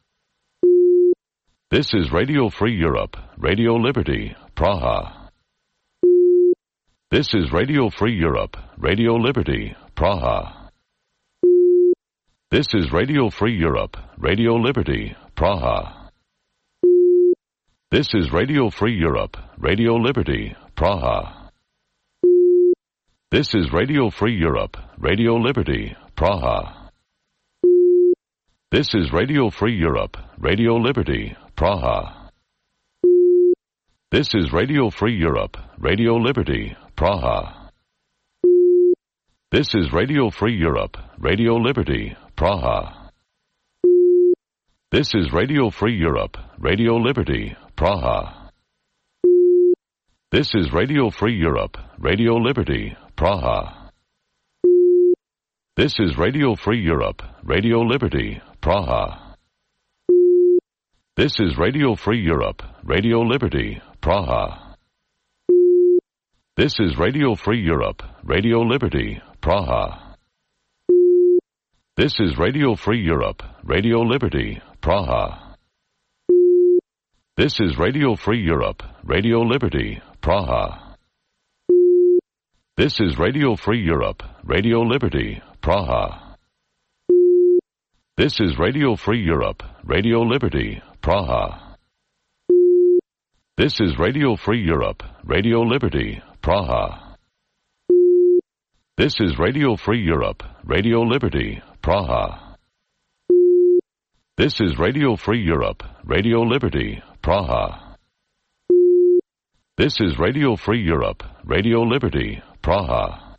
This is Radio Free Europe, Radio Liberty, Praha. This is Radio Free Europe, Radio Liberty, Praha. This is Radio Free Europe, Radio Liberty, Praha. This is Radio Free Europe, Radio Liberty, Praha. This is Radio Free Europe, Radio Liberty, Praha. This is Radio Free Europe, Radio Liberty, Praha. This is Radio Free Europe, Radio Liberty, Praha. This is Radio Free Europe, Radio Liberty, Praha. This is Radio Free Europe, Radio Liberty, Praha. This is Radio Free Europe, Radio Liberty, Praha. This is Radio Free Europe, Radio Liberty, Praha. This is Radio Free Europe, Radio Liberty, Praha. This is Radio Free Europe, Radio Liberty, Praha. This is Radio Free Europe, Radio Liberty, Praha. This is Radio Free Europe, Radio Liberty, Praha. This is Radio Free Europe, Radio Liberty, Praha. This is Radio Free Europe, Radio Liberty, Praha. This is Radio Free Europe, Radio Liberty, Praha. This is Radio Free Europe, Radio Liberty, Praha. This is Radio Free Europe, Radio Liberty, Praha. This is Radio Free Europe, Radio Liberty, Praha.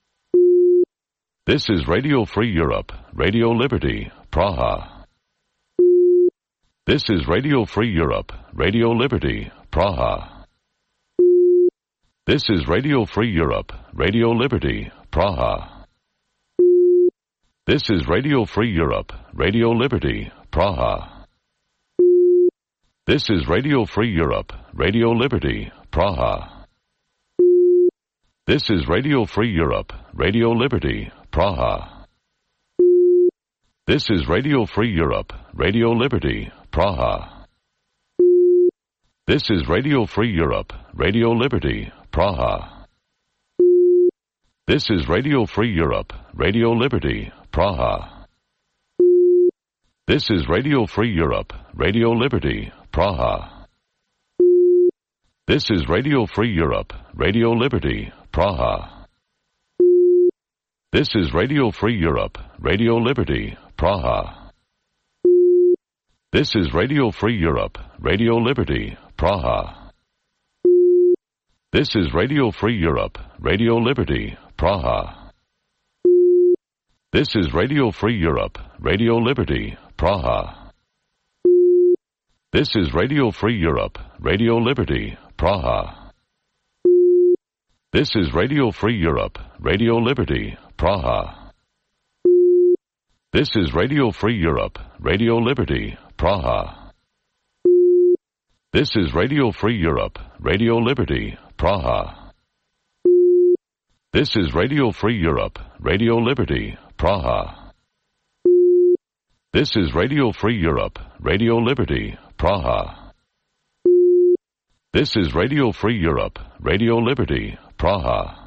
This is Radio Free Europe, Radio Liberty, Praha. This is Radio Free Europe, Radio Liberty, Praha. This is Radio Free Europe, Radio Liberty, Praha. This is Radio Free Europe, Radio Liberty, Praha. This is Radio Free Europe, Radio Liberty, Praha. This is Radio Free Europe, Radio Liberty, Praha. This is Radio Free Europe, Radio Liberty, Praha. This is Radio Free Europe, Radio Liberty, Praha. This is Radio Free Europe, Radio Liberty, Praha. This is Radio Free Europe, Radio Liberty, Praha. This is Radio Free Europe, Radio Liberty, Praha. This is Radio Free Europe, Radio Liberty, Praha. This is Radio Free Europe, Radio Liberty, Praha. This is Radio Free Europe, Radio Liberty, Praha. This is Radio Free Europe, Radio Liberty, Praha. This is Radio Free Europe, Radio Liberty, Praha. This is Radio Free Europe, Radio Liberty, Praha. This is Radio Free Europe, Radio Liberty, Praha. This is Radio Free Europe, Radio Liberty, Praha. This is Radio Free Europe, Radio Liberty, Praha. This is Radio Free Europe, Radio Liberty, Praha. This is Radio Free Europe, Radio Liberty, Praha.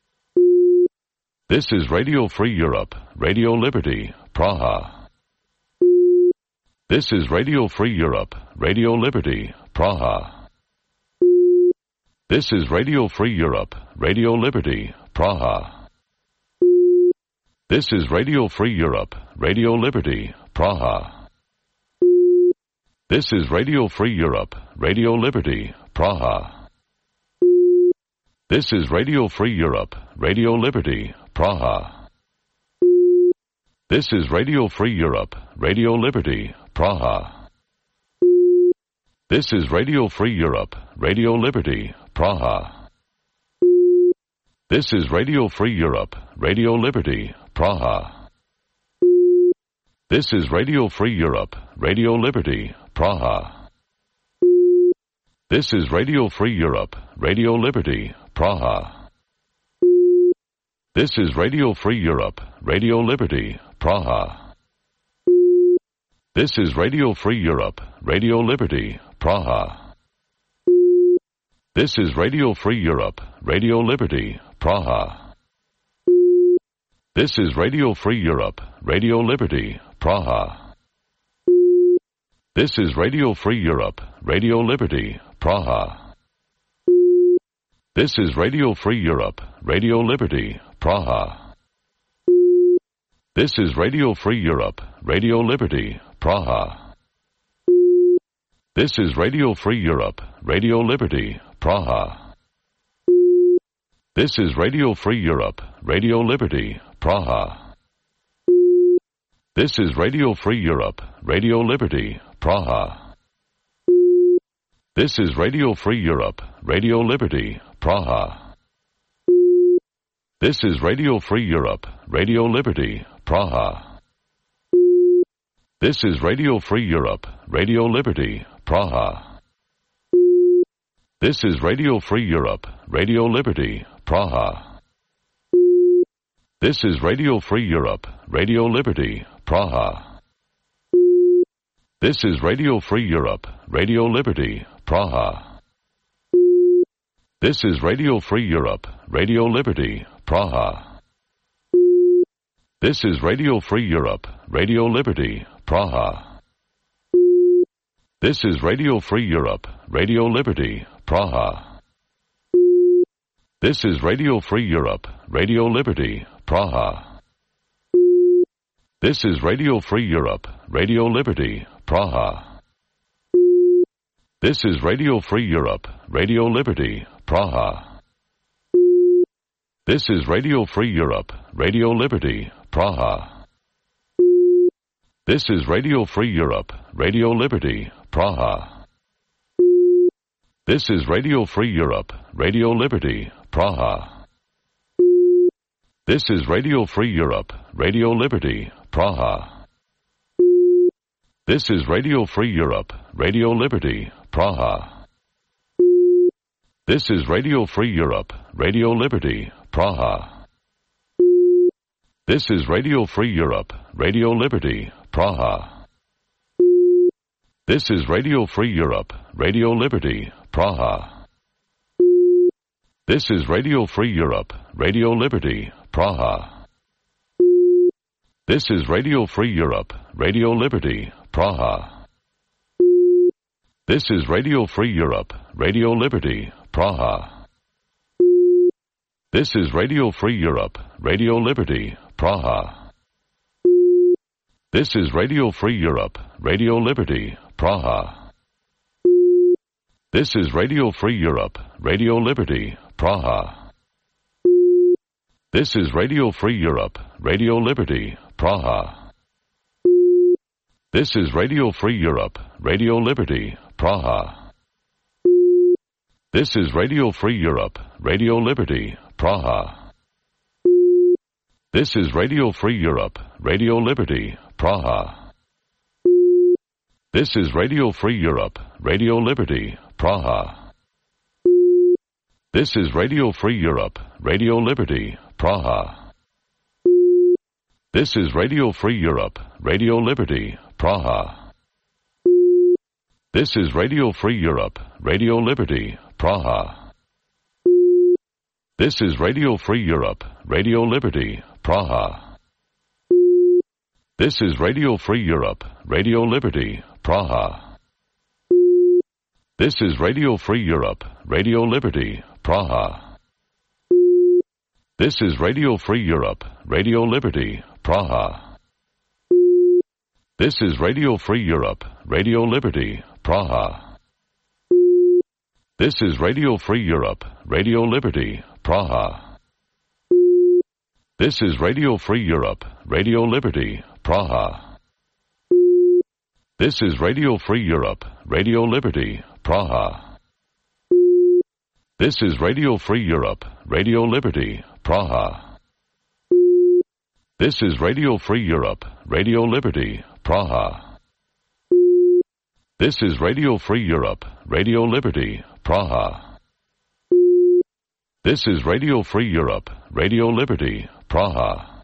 This is Radio Free Europe, Radio Liberty, Praha. This is Radio Free Europe, Radio Liberty, Praha. This is Radio Free Europe, Radio Liberty, Praha. This is Radio Free Europe, Radio Liberty, Praha. This is Radio Free Europe, Radio Liberty, Praha. This is Radio Free Europe, Radio Liberty, Praha. This is Radio Free Europe, Radio Liberty, Praha. This is Radio Free Europe, Radio Liberty, Praha. This is Radio Free Europe, Radio Liberty, Praha. This is Radio Free Europe, Radio Liberty, Praha. This is Radio Free Europe, Radio Liberty, Praha. This is Radio Free Europe, Radio Liberty, Praha. This is Radio Free Europe, Radio Liberty, Praha. This is Radio Free Europe, Radio Liberty, Praha. This is Radio Free Europe, Radio Liberty, Praha. This is Radio Free Europe, Radio Liberty, Praha. This is Radio Free Europe, Radio Liberty, Praha. This is Radio Free Europe, Radio Liberty, Praha. This is Radio Free Europe, Radio Liberty, Praha. This is Radio Free Europe, Radio Liberty, Praha. This is Radio Free Europe, Radio Liberty, Praha. This is Radio Free Europe, Radio Liberty, Praha. This is Radio Free Europe, Radio Liberty, Praha. This is Radio Free Europe, Radio Liberty, Praha. This is Radio Free Europe, Radio Liberty, Praha. This is Radio Free Europe, Radio Liberty, Praha. This is Radio Free Europe, Radio Liberty, Praha. This is Radio Free Europe, Radio Liberty, Praha. This is Radio Free Europe, Radio Liberty, Praha. This is Radio Free Europe, Radio Liberty, Praha. This is Radio Free Europe, Radio Liberty, Praha. This is Radio Free Europe, Radio Liberty, Praha. This is Radio Free Europe, Radio Liberty, Praha. This is Radio Free Europe, Radio Liberty, Praha. This is Radio Free Europe, Radio Liberty, Praha. This is Radio Free Europe, Radio Liberty, Praha. This is Radio Free Europe, Radio Liberty, Praha. This is Radio Free Europe, Radio Liberty, Praha. This is Radio Free Europe, Radio Liberty, Praha. This is Radio Free Europe, Radio Liberty, Praha. This is Radio Free Europe, Radio Liberty, Praha. This is Radio Free Europe, Radio Liberty, Praha. This is Radio Free Europe, Radio Liberty, Praha. This is Radio Free Europe, Radio Liberty, Praha. This is Radio Free Europe, Radio Liberty, Praha. This is Radio Free Europe, Radio Liberty, Praha. This is Radio Free Europe, Radio Liberty, Praha. This is Radio Free Europe, Radio Liberty, Praha. This is Radio Free Europe, Radio Liberty, Praha. This is Radio Free Europe, Radio Liberty, Praha. This is Radio Free Europe, Radio Liberty, Praha. This is Radio Free Europe, Radio Liberty, Praha. This is Radio Free Europe, Radio Liberty, Praha. This is Radio Free Europe, Radio Liberty, Praha. This is Radio Free Europe, Radio Liberty, Praha. This is Radio Free Europe, Radio Liberty, Praha. This is Radio Free Europe, Radio Liberty, Praha. This is Radio Free Europe, Radio Liberty, Praha. This is Radio Free Europe, Radio Liberty, Praha. This is Radio Free Europe, Radio Liberty, Praha. This is Radio Free Europe, Radio Liberty, Praha. This is Radio Free Europe, Radio Liberty, Praha. This is Radio Free Europe, Radio Liberty, Praha. This is Radio Free Europe, Radio Liberty, Praha. This is Radio Free Europe, Radio Liberty, Praha. This is Radio Free Europe, Radio Liberty, Praha. This is Radio Free Europe, Radio Liberty, Praha.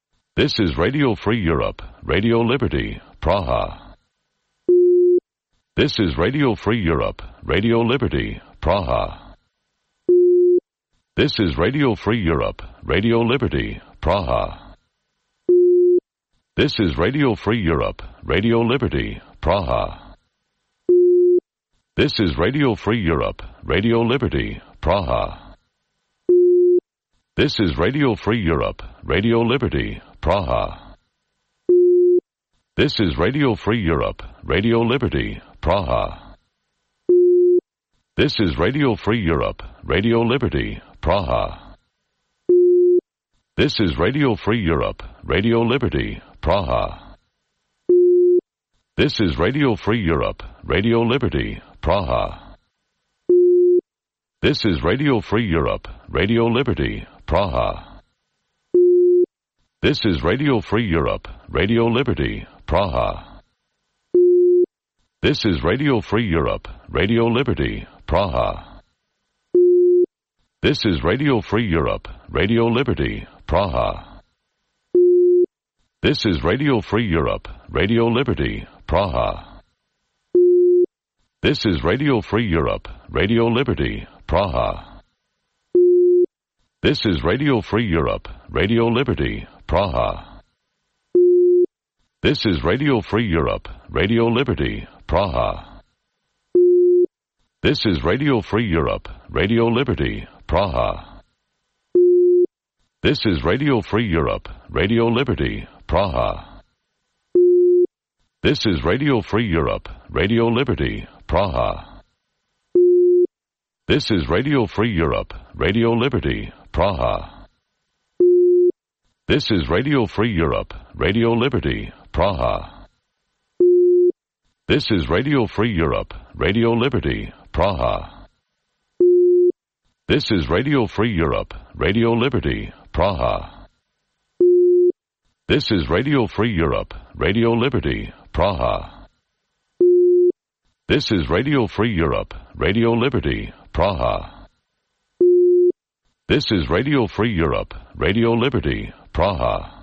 This is Radio Free Europe, Radio Liberty, Praha. This is Radio Free Europe, Radio Liberty, Praha. This is Radio Free Europe, Radio Liberty, Praha. This is Radio Free Europe, Radio Liberty, Praha. This is Radio Free Europe, Radio Liberty, Praha. This is Radio Free Europe, Radio Liberty, Praha. This is Radio Free Europe, Radio Liberty, Praha. This is Radio Free Europe, Radio Liberty, Praha. This is Radio Free Europe, Radio Liberty, Praha. This is Radio Free Europe, Radio Liberty, Praha. This is Radio Free Europe, Radio Liberty, Praha. This is Radio Free Europe, Radio Liberty, Praha. This is Radio Free Europe, Radio Liberty, Praha. This is Radio Free Europe, Radio Liberty, Praha. This is Radio Free Europe, Radio Liberty, Praha. This is Radio Free Europe, Radio Liberty, Praha. This is Radio Free Europe, Radio Liberty, Praha. This is Radio Free Europe, Radio Liberty, Praha. This is Radio Free Europe, Radio Liberty, Praha. This is Radio Free Europe, Radio Liberty, Praha. This is Radio Free Europe, Radio Liberty, Praha. This is Radio Free Europe, Radio Liberty, Praha. This is Radio Free Europe, Radio Liberty, Praha. This is Radio Free Europe, Radio Liberty, Praha. This is Radio Free Europe, Radio Liberty, Praha. This is Radio Free Europe, Radio Liberty, Praha. This is Radio Free Europe, Radio Liberty, Praha. This is Radio Free Europe, Radio Liberty, Praha.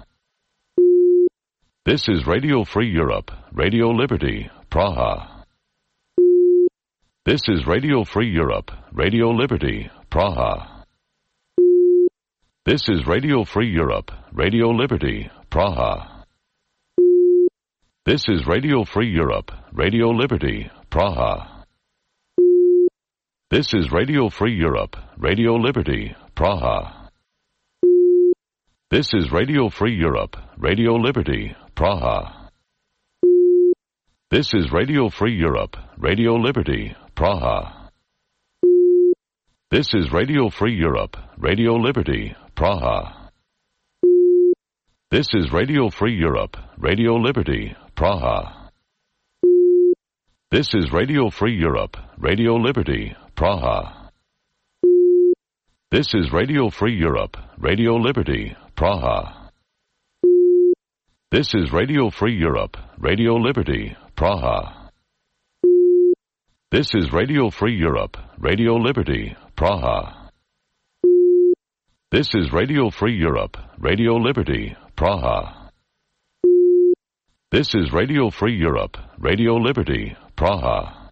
This is Radio Free Europe, Radio Liberty, Praha. This is Radio Free Europe, Radio Liberty, Praha. This is Radio Free Europe, Radio Liberty, Praha. This is Radio Free Europe, Radio Liberty, Praha. This is Radio Free Europe, Radio Liberty, Praha. This is Radio Free Europe, Radio Liberty, Praha. This is Radio Free Europe, Radio Liberty, Praha. This is Radio Free Europe, Radio Liberty, Praha. This is Radio Free Europe, Radio Liberty, Praha. This is Radio Free Europe, Radio Liberty, Praha. This is Radio Free Europe, Radio Liberty, Praha. This is Radio Free Europe, Radio Liberty, Praha. This is Radio Free Europe, Radio Liberty, Praha. This is Radio Free Europe, Radio Liberty, Praha. This is Radio Free Europe, Radio Liberty, Praha.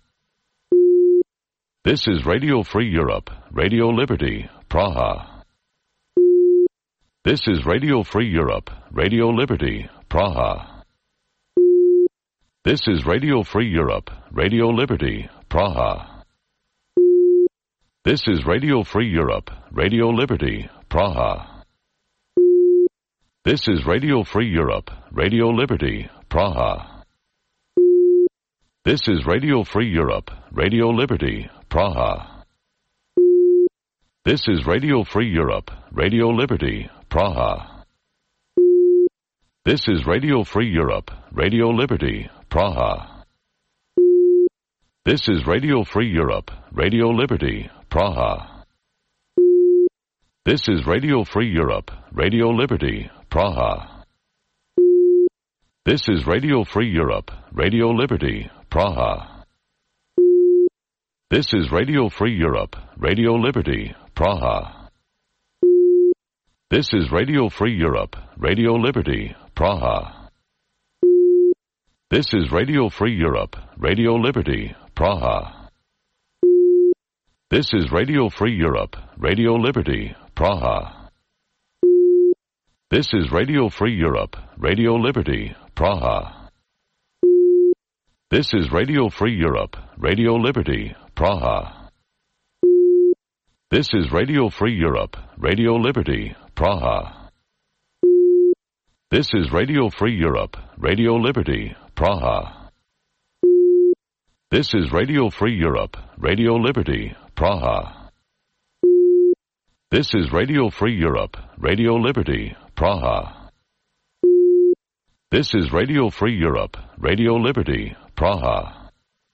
This is Radio Free Europe, Radio Liberty, Praha. This is Radio Free Europe, Radio Liberty, Praha. This is Radio Free Europe, Radio Liberty, Praha. This is Radio Free Europe, Radio Liberty, Praha. This is Radio Free Europe, Radio Liberty, Praha. This is Radio Free Europe, Radio Liberty, Praha. This is Radio Free Europe, Radio Liberty, Praha. This is Radio Free Europe, Radio Liberty, Praha. This is Radio Free Europe, Radio Liberty, Praha. This is Radio Free Europe, Radio Liberty, Praha. This is Radio Free Europe, Radio Liberty, Praha. This is Radio Free Europe, Radio Liberty, Praha. This is Radio Free Europe, Radio Liberty, Praha. This is Radio Free Europe, Radio Liberty, Praha. This is Radio Free Europe, Radio Liberty, Praha. This is Radio Free Europe, Radio Liberty, Praha. This is Radio Free Europe, Radio Liberty, Praha. This is Radio Free Europe, Radio Liberty, Praha. This is Radio Free Europe, Radio Liberty, Praha. This is Radio Free Europe, Radio Liberty, Praha. This is Radio Free Europe, Radio Liberty, Praha. This is Radio Free Europe, Radio Liberty, Praha.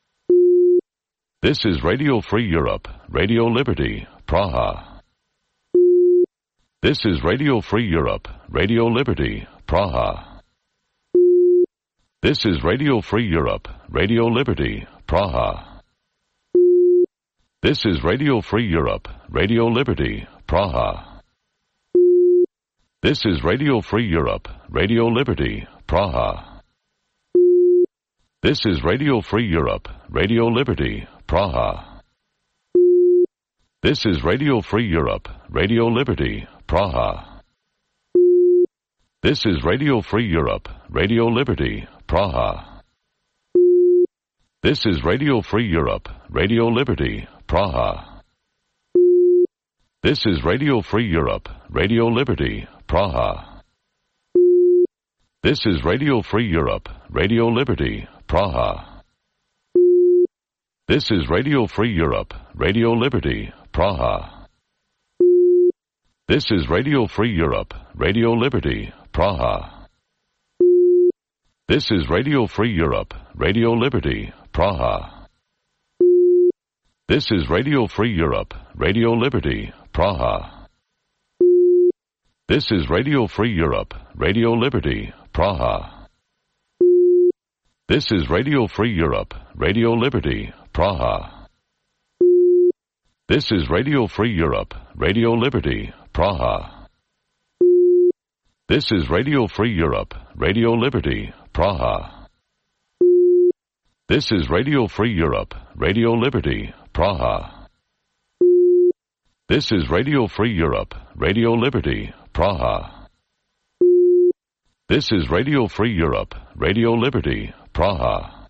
This is Radio Free Europe, Radio Liberty, Praha. This is Radio Free Europe, Radio Liberty, Praha. This is Radio Free Europe, Radio Liberty, Praha. This is Radio Free Europe, Radio Liberty, Praha. This is Radio Free Europe, Radio Liberty, Praha. This is Radio Free Europe, Radio Liberty, Praha. This is Radio Free Europe, Radio Liberty, Praha. This is Radio Free Europe, Radio Liberty, Praha. This is Radio Free Europe, Radio Liberty, Praha. This is Radio Free Europe, Radio Liberty, Praha. This is Radio Free Europe, Radio Liberty, Praha. This is Radio Free Europe, Radio Liberty, Praha. This is Radio Free Europe, Radio Liberty, Praha. This is Radio Free Europe, Radio Liberty, Praha. This is Radio Free Europe, Radio Liberty, Praha. This is Radio Free Europe, Radio Liberty, Praha. This is Radio Free Europe, Radio Liberty, Praha. This is Radio Free Europe, Radio Liberty, Praha. This is Radio Free Europe, Radio Liberty, Praha. This is Radio Free Europe, Radio Liberty, Praha. This is Radio Free Europe, Radio Liberty, Praha. This is Radio Free Europe, Radio Liberty, Praha.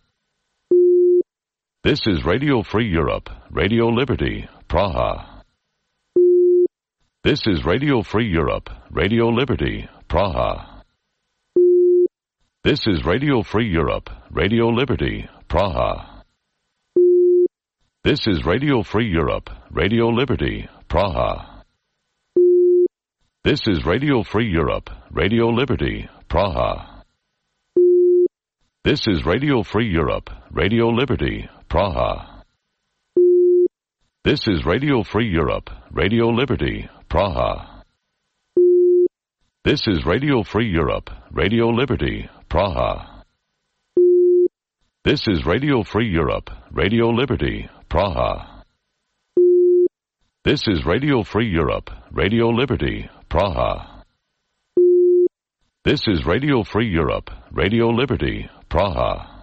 This is Radio Free Europe, Radio Liberty, Praha. This is Radio Free Europe, Radio Liberty, Praha. This is Radio Free Europe, Radio Liberty, Praha. This is Radio Free Europe, Radio Liberty, Praha. This is Radio Free Europe, Radio Liberty, Praha. This is Radio Free Europe, Radio Liberty, Praha. This is Radio Free Europe, Radio Liberty, Praha. This is Radio Free Europe, Radio Liberty, Praha. This is Radio Free Europe, Radio Liberty, Praha. This is Radio Free Europe, Radio Liberty, Praha. This is Radio Free Europe, Radio Liberty, Praha.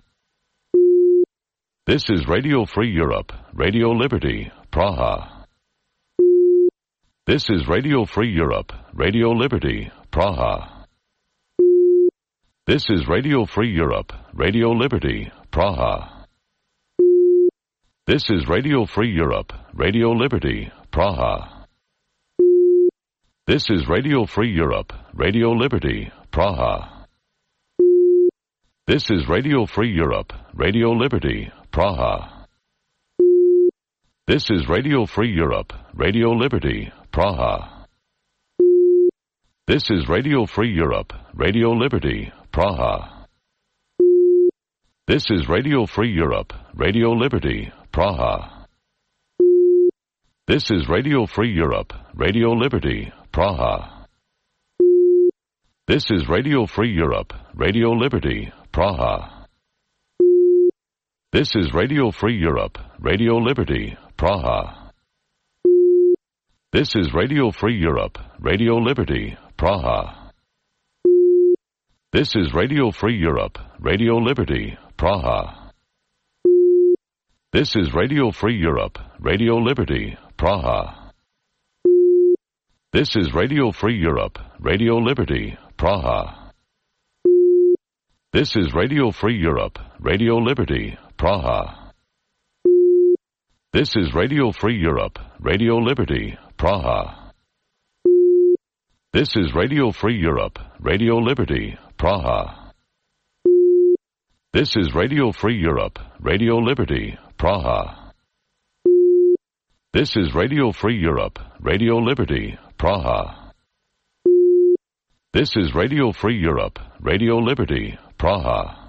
This is Radio Free Europe, Radio Liberty, Praha. This is Radio Free Europe, Radio Liberty, Praha. This is Radio Free Europe, Radio Liberty, Praha. This is Radio Free Europe, Radio Liberty, Praha. This is Radio Free Europe, Radio Liberty, Praha. This is Radio Free Europe, Radio Liberty, Praha. This is Radio Free Europe, Radio Liberty, Praha. This is Radio Free Europe, Radio Liberty, Praha. This is Radio Free Europe, Radio Liberty, Praha. This is Radio Free Europe, Radio Liberty, Praha. This is Radio Free Europe, Radio Liberty, Praha. This is Radio Free Europe, Radio Liberty, Praha. This is Radio Free Europe, Radio Liberty, Praha. This is Radio Free Europe, Radio Liberty, Praha. This is Radio Free Europe, Radio Liberty, Praha. This is Radio Free Europe, Radio Liberty, Praha. This is Radio Free Europe, Radio Liberty, Praha. This is Radio Free Europe, Radio Liberty, Praha. This is Radio Free Europe, Radio Liberty, Praha. This is Radio Free Europe, Radio Liberty, Praha. This is Radio Free Europe, Radio Liberty, Praha. This is Radio Free Europe, Radio Liberty, Praha.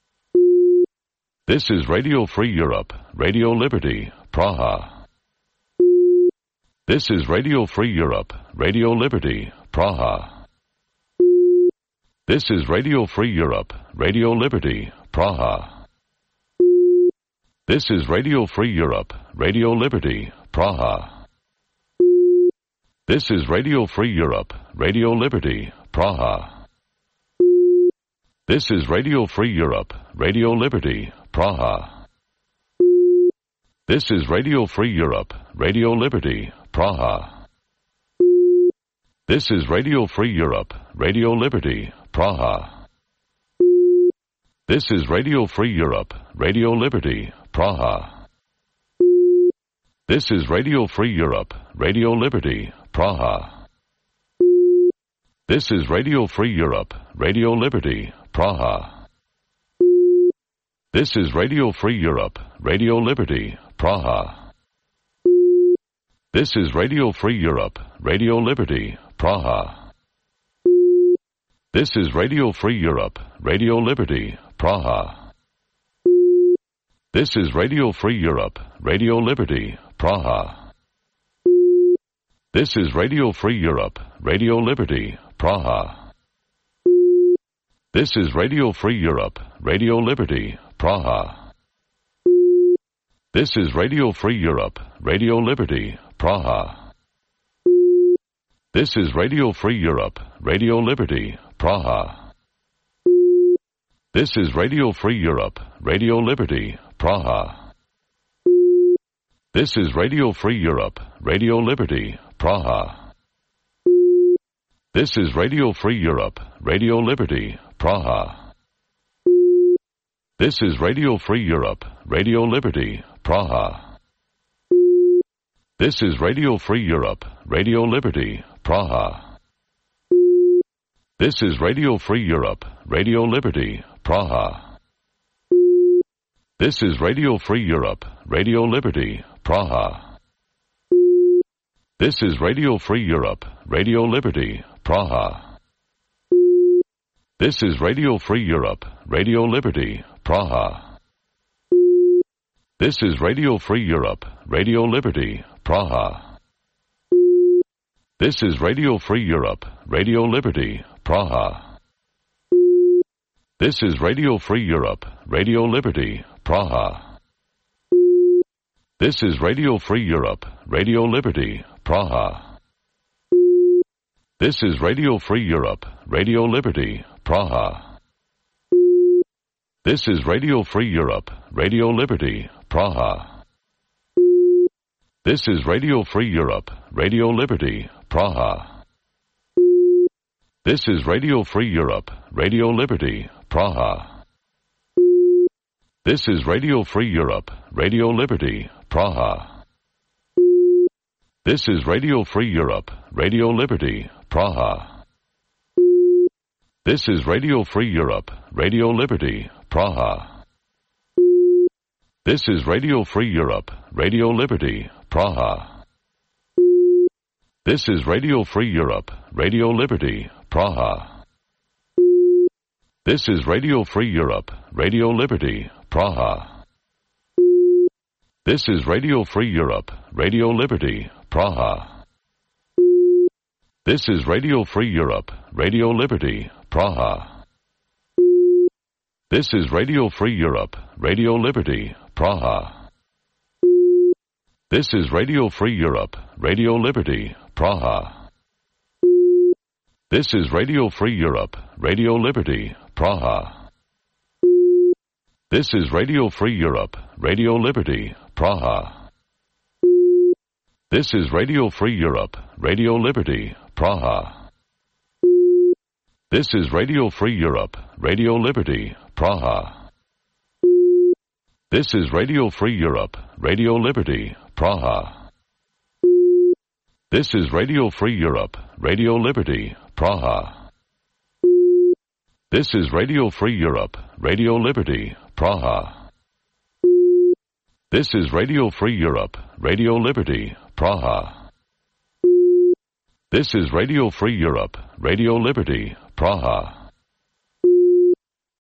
This is Radio Free Europe, Radio Liberty, Praha. This is Radio Free Europe, Radio Liberty, Praha. This is Radio Free Europe, Radio Liberty, Praha. This is Radio Free Europe, Radio Liberty, Praha. This is Radio Free Europe, Radio Liberty, Praha. This is Radio Free Europe, Radio Liberty, Praha. This is Radio Free Europe, Radio Liberty, Praha. This is Radio Free Europe, Radio Liberty, Praha. This is Radio Free Europe, Radio Liberty, Praha. This is Radio Free Europe, Radio Liberty, Praha. This is Radio Free Europe, Radio Liberty, Praha. This is Radio Free Europe, Radio Liberty, Praha. This is Radio Free Europe, Radio Liberty, Praha. This is Radio Free Europe, Radio Liberty, Praha. This is Radio Free Europe, Radio Liberty, Praha. This is Radio Free Europe, Radio Liberty, Praha. This is Radio Free Europe, Radio Liberty, Praha. This is Radio Free Europe, Radio Liberty, Praha. This is Radio Free Europe, Radio Liberty, Praha. This is Radio Free Europe, Radio Liberty, Praha. This is Radio Free Europe, Radio Liberty, Praha. This is Radio Free Europe, Radio Liberty, Praha. This is Radio Free Europe, Radio Liberty, Praha. This is Radio Free Europe, Radio Liberty, Praha. This is Radio Free Europe, Radio Liberty, Praha. This is Radio Free Europe, Radio Liberty, Praha. This is Radio Free Europe, Radio Liberty, Praha. This is Radio Free Europe, Radio Liberty, Praha. This is Radio Free Europe, Radio Liberty, Praha. This is Radio Free Europe, Radio Liberty, Praha. This is Radio Free Europe, Radio Liberty, Praha. This is Radio Free Europe, Radio Liberty, Praha. This is Radio Free Europe, Radio Liberty, Praha. This is Radio Free Europe, Radio Liberty, Praha. This is Radio Free Europe, Radio Liberty, Praha. This is Radio Free Europe, Radio Liberty, Praha. This is Radio Free Europe, Radio Liberty, Praha. This is Radio Free Europe, Radio Liberty, Praha. This is Radio Free Europe, Radio Liberty, Praha. This is Radio Free Europe, Radio Liberty, Praha. This is Radio Free Europe, Radio Liberty, Praha. This is Radio Free Europe, Radio Liberty, Praha. This is Radio Free Europe, Radio Liberty, Praha. This is Radio Free Europe, Radio Liberty, Praha. This is Radio Free Europe, Radio Liberty, Praha. This is Radio Free Europe, Radio Liberty, Praha. This is Radio Free Europe, Radio Liberty, Praha. This is Radio Free Europe, Radio Liberty, Praha. This is Radio Free Europe, Radio Liberty, Praha. This is Radio Free Europe, Radio Liberty, Praha. This is Radio Free Europe, Radio Liberty, Praha. This is Radio Free Europe, Radio Liberty, Praha. This is Radio Free Europe, Radio Liberty, Praha. This is Radio Free Europe, Radio Liberty, Praha. This is Radio Free Europe, Radio Liberty, Praha.